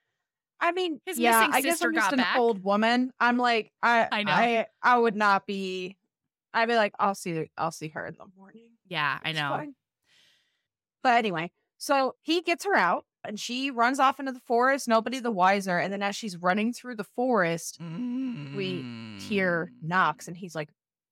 I mean, His yeah, missing I guess sister I'm just got an back. old woman. I'm like, I, I know. I, I would not be. I'd be like, I'll see, I'll see her in the morning. Yeah, I It's know. fine. But anyway, so he gets her out, and she runs off into the forest. Nobody the wiser. And then as she's running through the forest, we hear knocks, and he's like,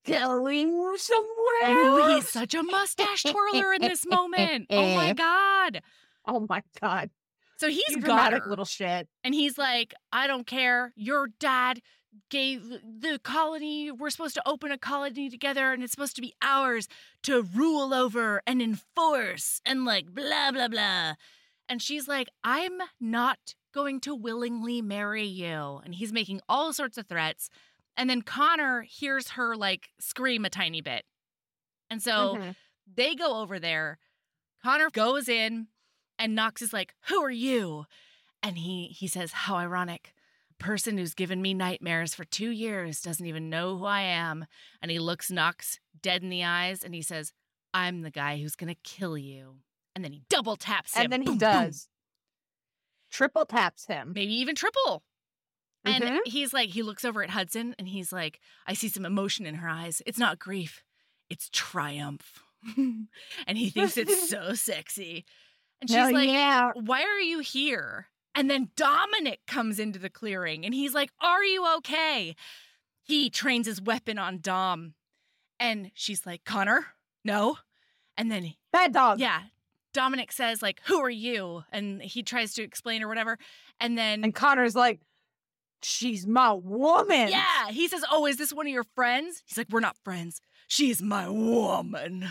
going somewhere. Ooh, he's such a mustache twirler in this moment. Oh my God. Oh my god, So he's you got dramatic her. little shit. And he's like, I don't care. Your dad gave the colony, we're supposed to open a colony together and it's supposed to be ours to rule over and enforce and like blah, blah, blah. And she's like, I'm not going to willingly marry you. And he's making all sorts of threats. And then Connor hears her like scream a tiny bit. And so Mhm. they go over there. Connor goes in and Knox is like, who are you? And he he says, how ironic. Person who's given me nightmares for two years doesn't even know who I am. And he looks Knox dead in the eyes and he says, I'm the guy who's going to kill you. And then he double taps him. And then he Boom, boom. does. Triple taps him. Maybe even triple. And Mhm. he's like, he looks over at Hudson and he's like, I see some emotion in her eyes. It's not grief, it's triumph. And he thinks it's so sexy. And she's Hell like, yeah. why are you here? And then Dominic comes into the clearing and he's like, are you okay? He trains his weapon on Dom. And she's like, Connor, no. And then, Bad dog. yeah, Dominic says, like, who are you? And he tries to explain or whatever. And then, And Connor's like, she's my woman. yeah, he says, oh, is this one of your friends? He's like, we're not friends. She's my woman.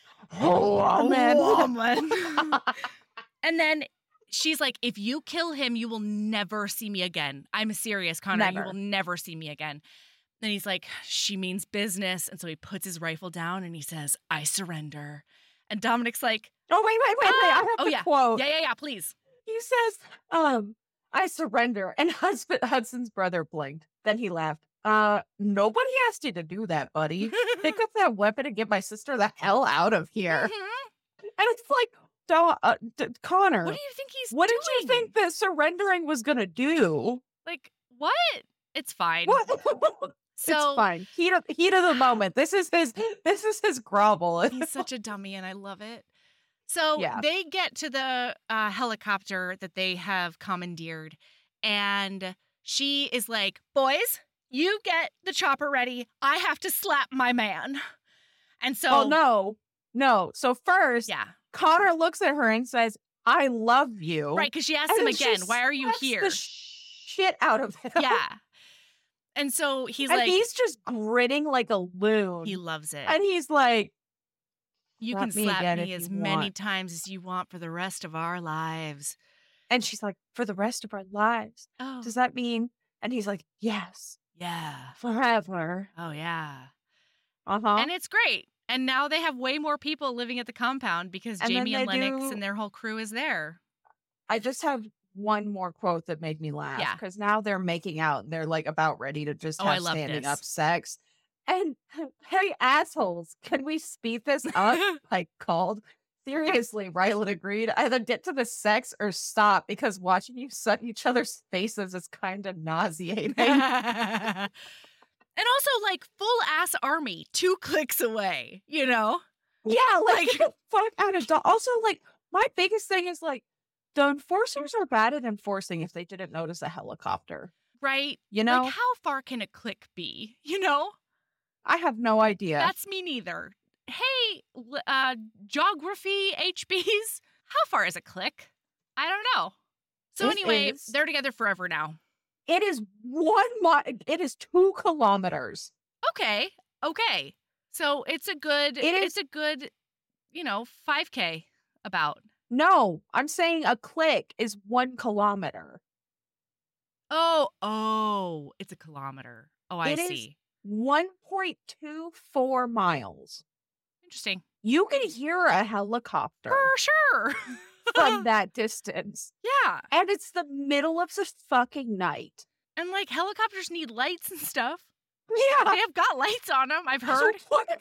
Woman. Woman. And then she's like, if you kill him, you will never see me again. I'm serious, Connor. You Never. will never see me again. Then he's like, she means business. And so he puts his rifle down and he says, I surrender. And Dominic's like, Oh, wait, wait, wait, wait. I Ah! have Oh, the yeah. quote. yeah, yeah, yeah, please. He says, um, I surrender. And Hudson, Hudson's brother blinked. Then he laughed. Uh, nobody asked you to do that, buddy. Pick up that weapon and get my sister the hell out of here. Mhm. And it's like, Daw- uh, D- Connor, What do you think he's what did doing? you think that surrendering was going to do? Like, what? It's fine. What? So it's fine. Heat of, heat of the moment. This is his, this is his grovel. he's such a dummy and I love it. So Yeah. they get to the uh, helicopter that they have commandeered, and she is like, boys, you get the chopper ready. I have to slap my man. And so, Oh, no. No. So first, yeah, Connor looks at her and says, I love you. right, because she asks And him then she again, why are you slaps here? the shit out of him. Yeah. And so he's and like, he's just grinning like a loon. he loves it. and he's like, You slap can me slap again me if as you many want. times as you want for the rest of our lives. and she's like, for the rest of our lives. Oh, Does that mean? And he's like, yes, yeah. forever. Oh, yeah. Uh huh. And it's great. And now they have way more people living at the compound because And then Jamie and they Lennox do- and their whole crew is there. I just have one more quote that made me laugh. Yeah. Because now they're making out and they're like about ready to just Oh, I have love standing this. up sex. And hey, assholes, can we speed this up? Like called. Seriously, Rylan agreed. Either get to the sex or stop, because watching you suck each other's faces is kind of nauseating. And also, like, full ass army, two clicks away, you know? Yeah, like, Like- get the fuck out of dog. Also, like, my biggest thing is like, the enforcers are bad at enforcing if they didn't notice a helicopter. Right? You know, Like, how far can a click be? You know? I have no idea. That's me neither. Hey, l- uh, geography H Bs, how far is a click? I don't know. So It anyway, is- they're together forever now. It is one mile. It is two kilometers. Okay, okay. So it's a good, It is- it's a good, you know, five K about. No, I'm saying a click is one kilometer. Oh, oh, it's a kilometer. Oh, I It is- see. one point two four miles. Interesting. You can hear a helicopter For sure. from that distance. Yeah. And it's the middle of the fucking night. And like helicopters need lights and stuff. Yeah. They have got lights on them, I've heard. So what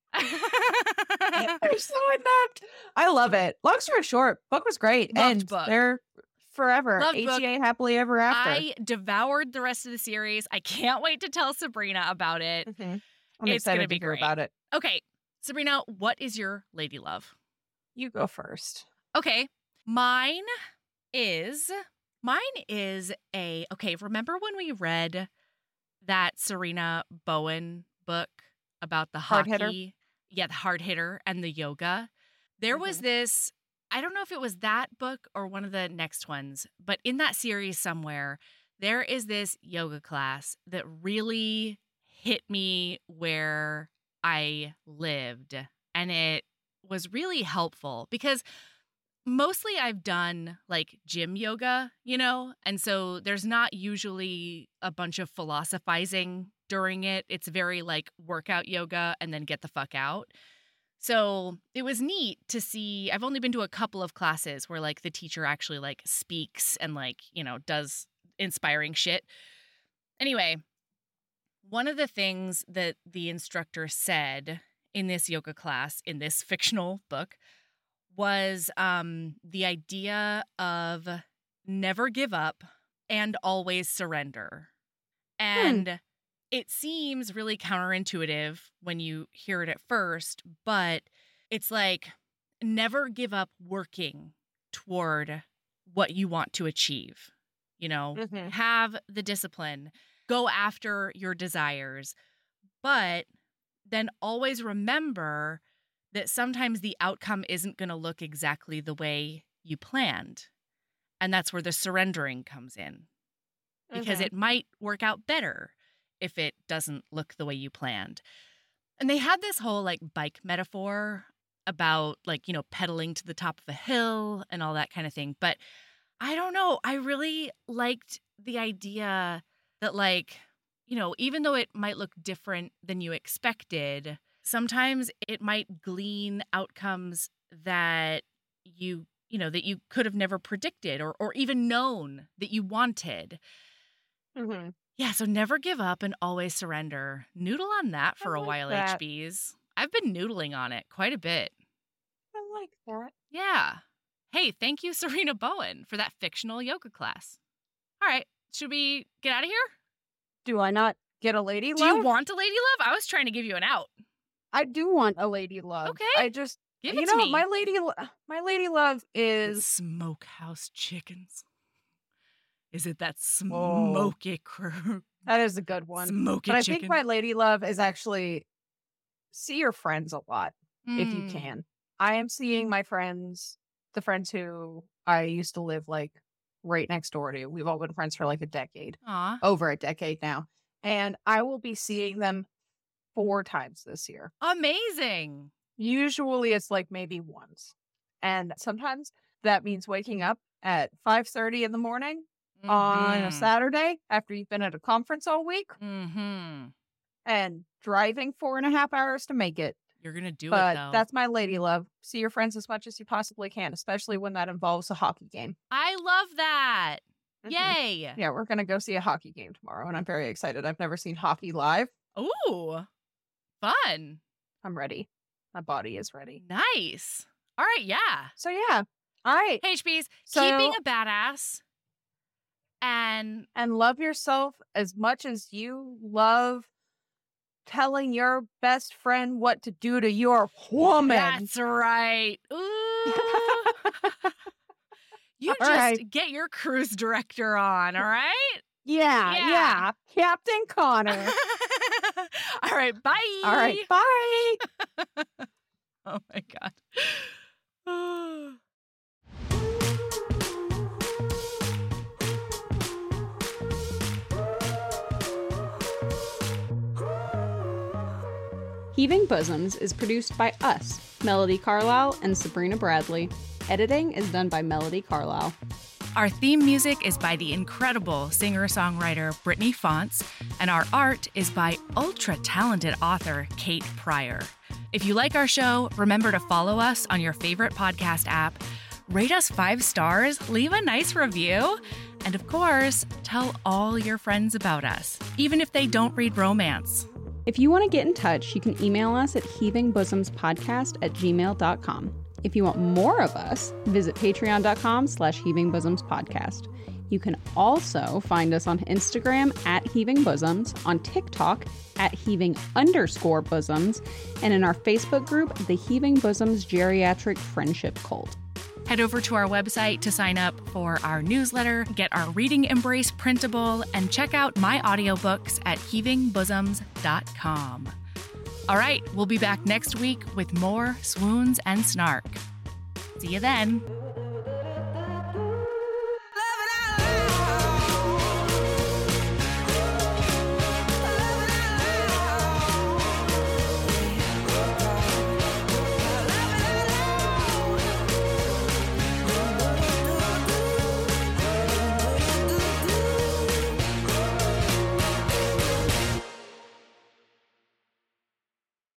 if they're so inept? I love it. Long story short, book was great. Loved and book. they're forever. Loved A book. T A happily ever after. I devoured the rest of the series. I can't wait to tell Sabrina about it. Mhm. I'm It's excited gonna be to hear great. about it. Okay, Sabrina, what is your lady love? You go first. Okay, mine is mine is a okay. Remember when we read that Serena Bowen book about the Hard hockey? hitter? Yeah, the hard hitter and the yoga. There was Mhm. this. I don't know if it was that book or one of the next ones, but in that series somewhere, there is this yoga class that really hit me where I lived. And it was really helpful because mostly I've done like gym yoga, you know, and so there's not usually a bunch of philosophizing during it. It's very like workout yoga and then get the fuck out. So it was neat to see. I've only been to a couple of classes where like the teacher actually like speaks and like, you know, does inspiring shit. Anyway, one of the things that the instructor said in this yoga class, in this fictional book, was um, the idea of never give up and always surrender. And it seems really counterintuitive when you hear it at first, but it's like never give up working toward what you want to achieve. You know, Mhm. have the discipline, go after your desires, but then always remember that sometimes the outcome isn't going to look exactly the way you planned. And that's where the surrendering comes in, because Mhm. it might work out better if it doesn't look the way you planned. And they had this whole like bike metaphor about like, you know, pedaling to the top of a hill and all that kind of thing. But I don't know. I really liked the idea that like, you know, even though it might look different than you expected, sometimes it might glean outcomes that you, you know, that you could have never predicted or or even known that you wanted. Mhm. Yeah, so never give up and always surrender. Noodle on that for I a like while, that. H Bs. I've been noodling on it quite a bit. I like that. Yeah. Hey, thank you, Serena Bowen, for that fictional yoga class. All right, should we get out of here? Do I not get a lady Do love? you want a lady love? I was trying to give you an out. I do want a lady love. Okay. I just Give you it know to me. my lady lo- my lady love is Smokehouse chickens. Is it that Whoa. smoky cr- that is a good one. smoky But I chicken? think my lady love is actually see your friends a lot if you Mm. can. I am seeing my friends, the friends who I used to live like right next door to. We've all been friends for like a decade, Aw. over a decade now. And I will be seeing them four times this year. Amazing. Usually it's like maybe once. And sometimes that means waking up at five thirty in the morning on a Mhm. Saturday after you've been at a conference all week Mhm. and driving four and a half hours to make it. You're going to do but it, though. That's my lady love. See your friends as much as you possibly can, especially when that involves a hockey game. I love that. Mhm. Yay. Yeah, we're going to go see a hockey game tomorrow, and I'm very excited. I've never seen hockey live. Ooh, fun. I'm ready. My body is ready. Nice. All right, yeah. So, yeah. All right. Hey, H Bs, So- keep being a badass. And And love yourself as much as you love telling your best friend what to do to your woman. that's right. Ooh. You All just right. get your cruise director on, all right? Yeah, Yeah. yeah. Captain Connor. All right, bye. All right. Bye. Oh, my God. Heaving Bosoms is produced by us, Melody Carlisle and Sabrina Bradley. Editing is done by Melody Carlisle. Our theme music is by the incredible singer-songwriter Brittany Fonts, and our art is by ultra-talented author Kate Pryor. If you like our show, remember to follow us on your favorite podcast app, rate us five stars, leave a nice review, and of course, tell all your friends about us, even if they don't read romance. If you want to get in touch, you can email us at heavingbosomspodcast at gmail dot com. If you want more of us, visit patreon.com slash heavingbosomspodcast. You can also find us on Instagram at Heaving Bosoms, on TikTok at Heaving underscore Bosoms, and in our Facebook group, the Heaving Bosoms Geriatric Friendship Cult. Head over to our website to sign up for our newsletter, get our Reading Embrace printable, and check out my audiobooks at heaving bosoms dot com. All right, we'll be back next week with more swoons and snark. See you then.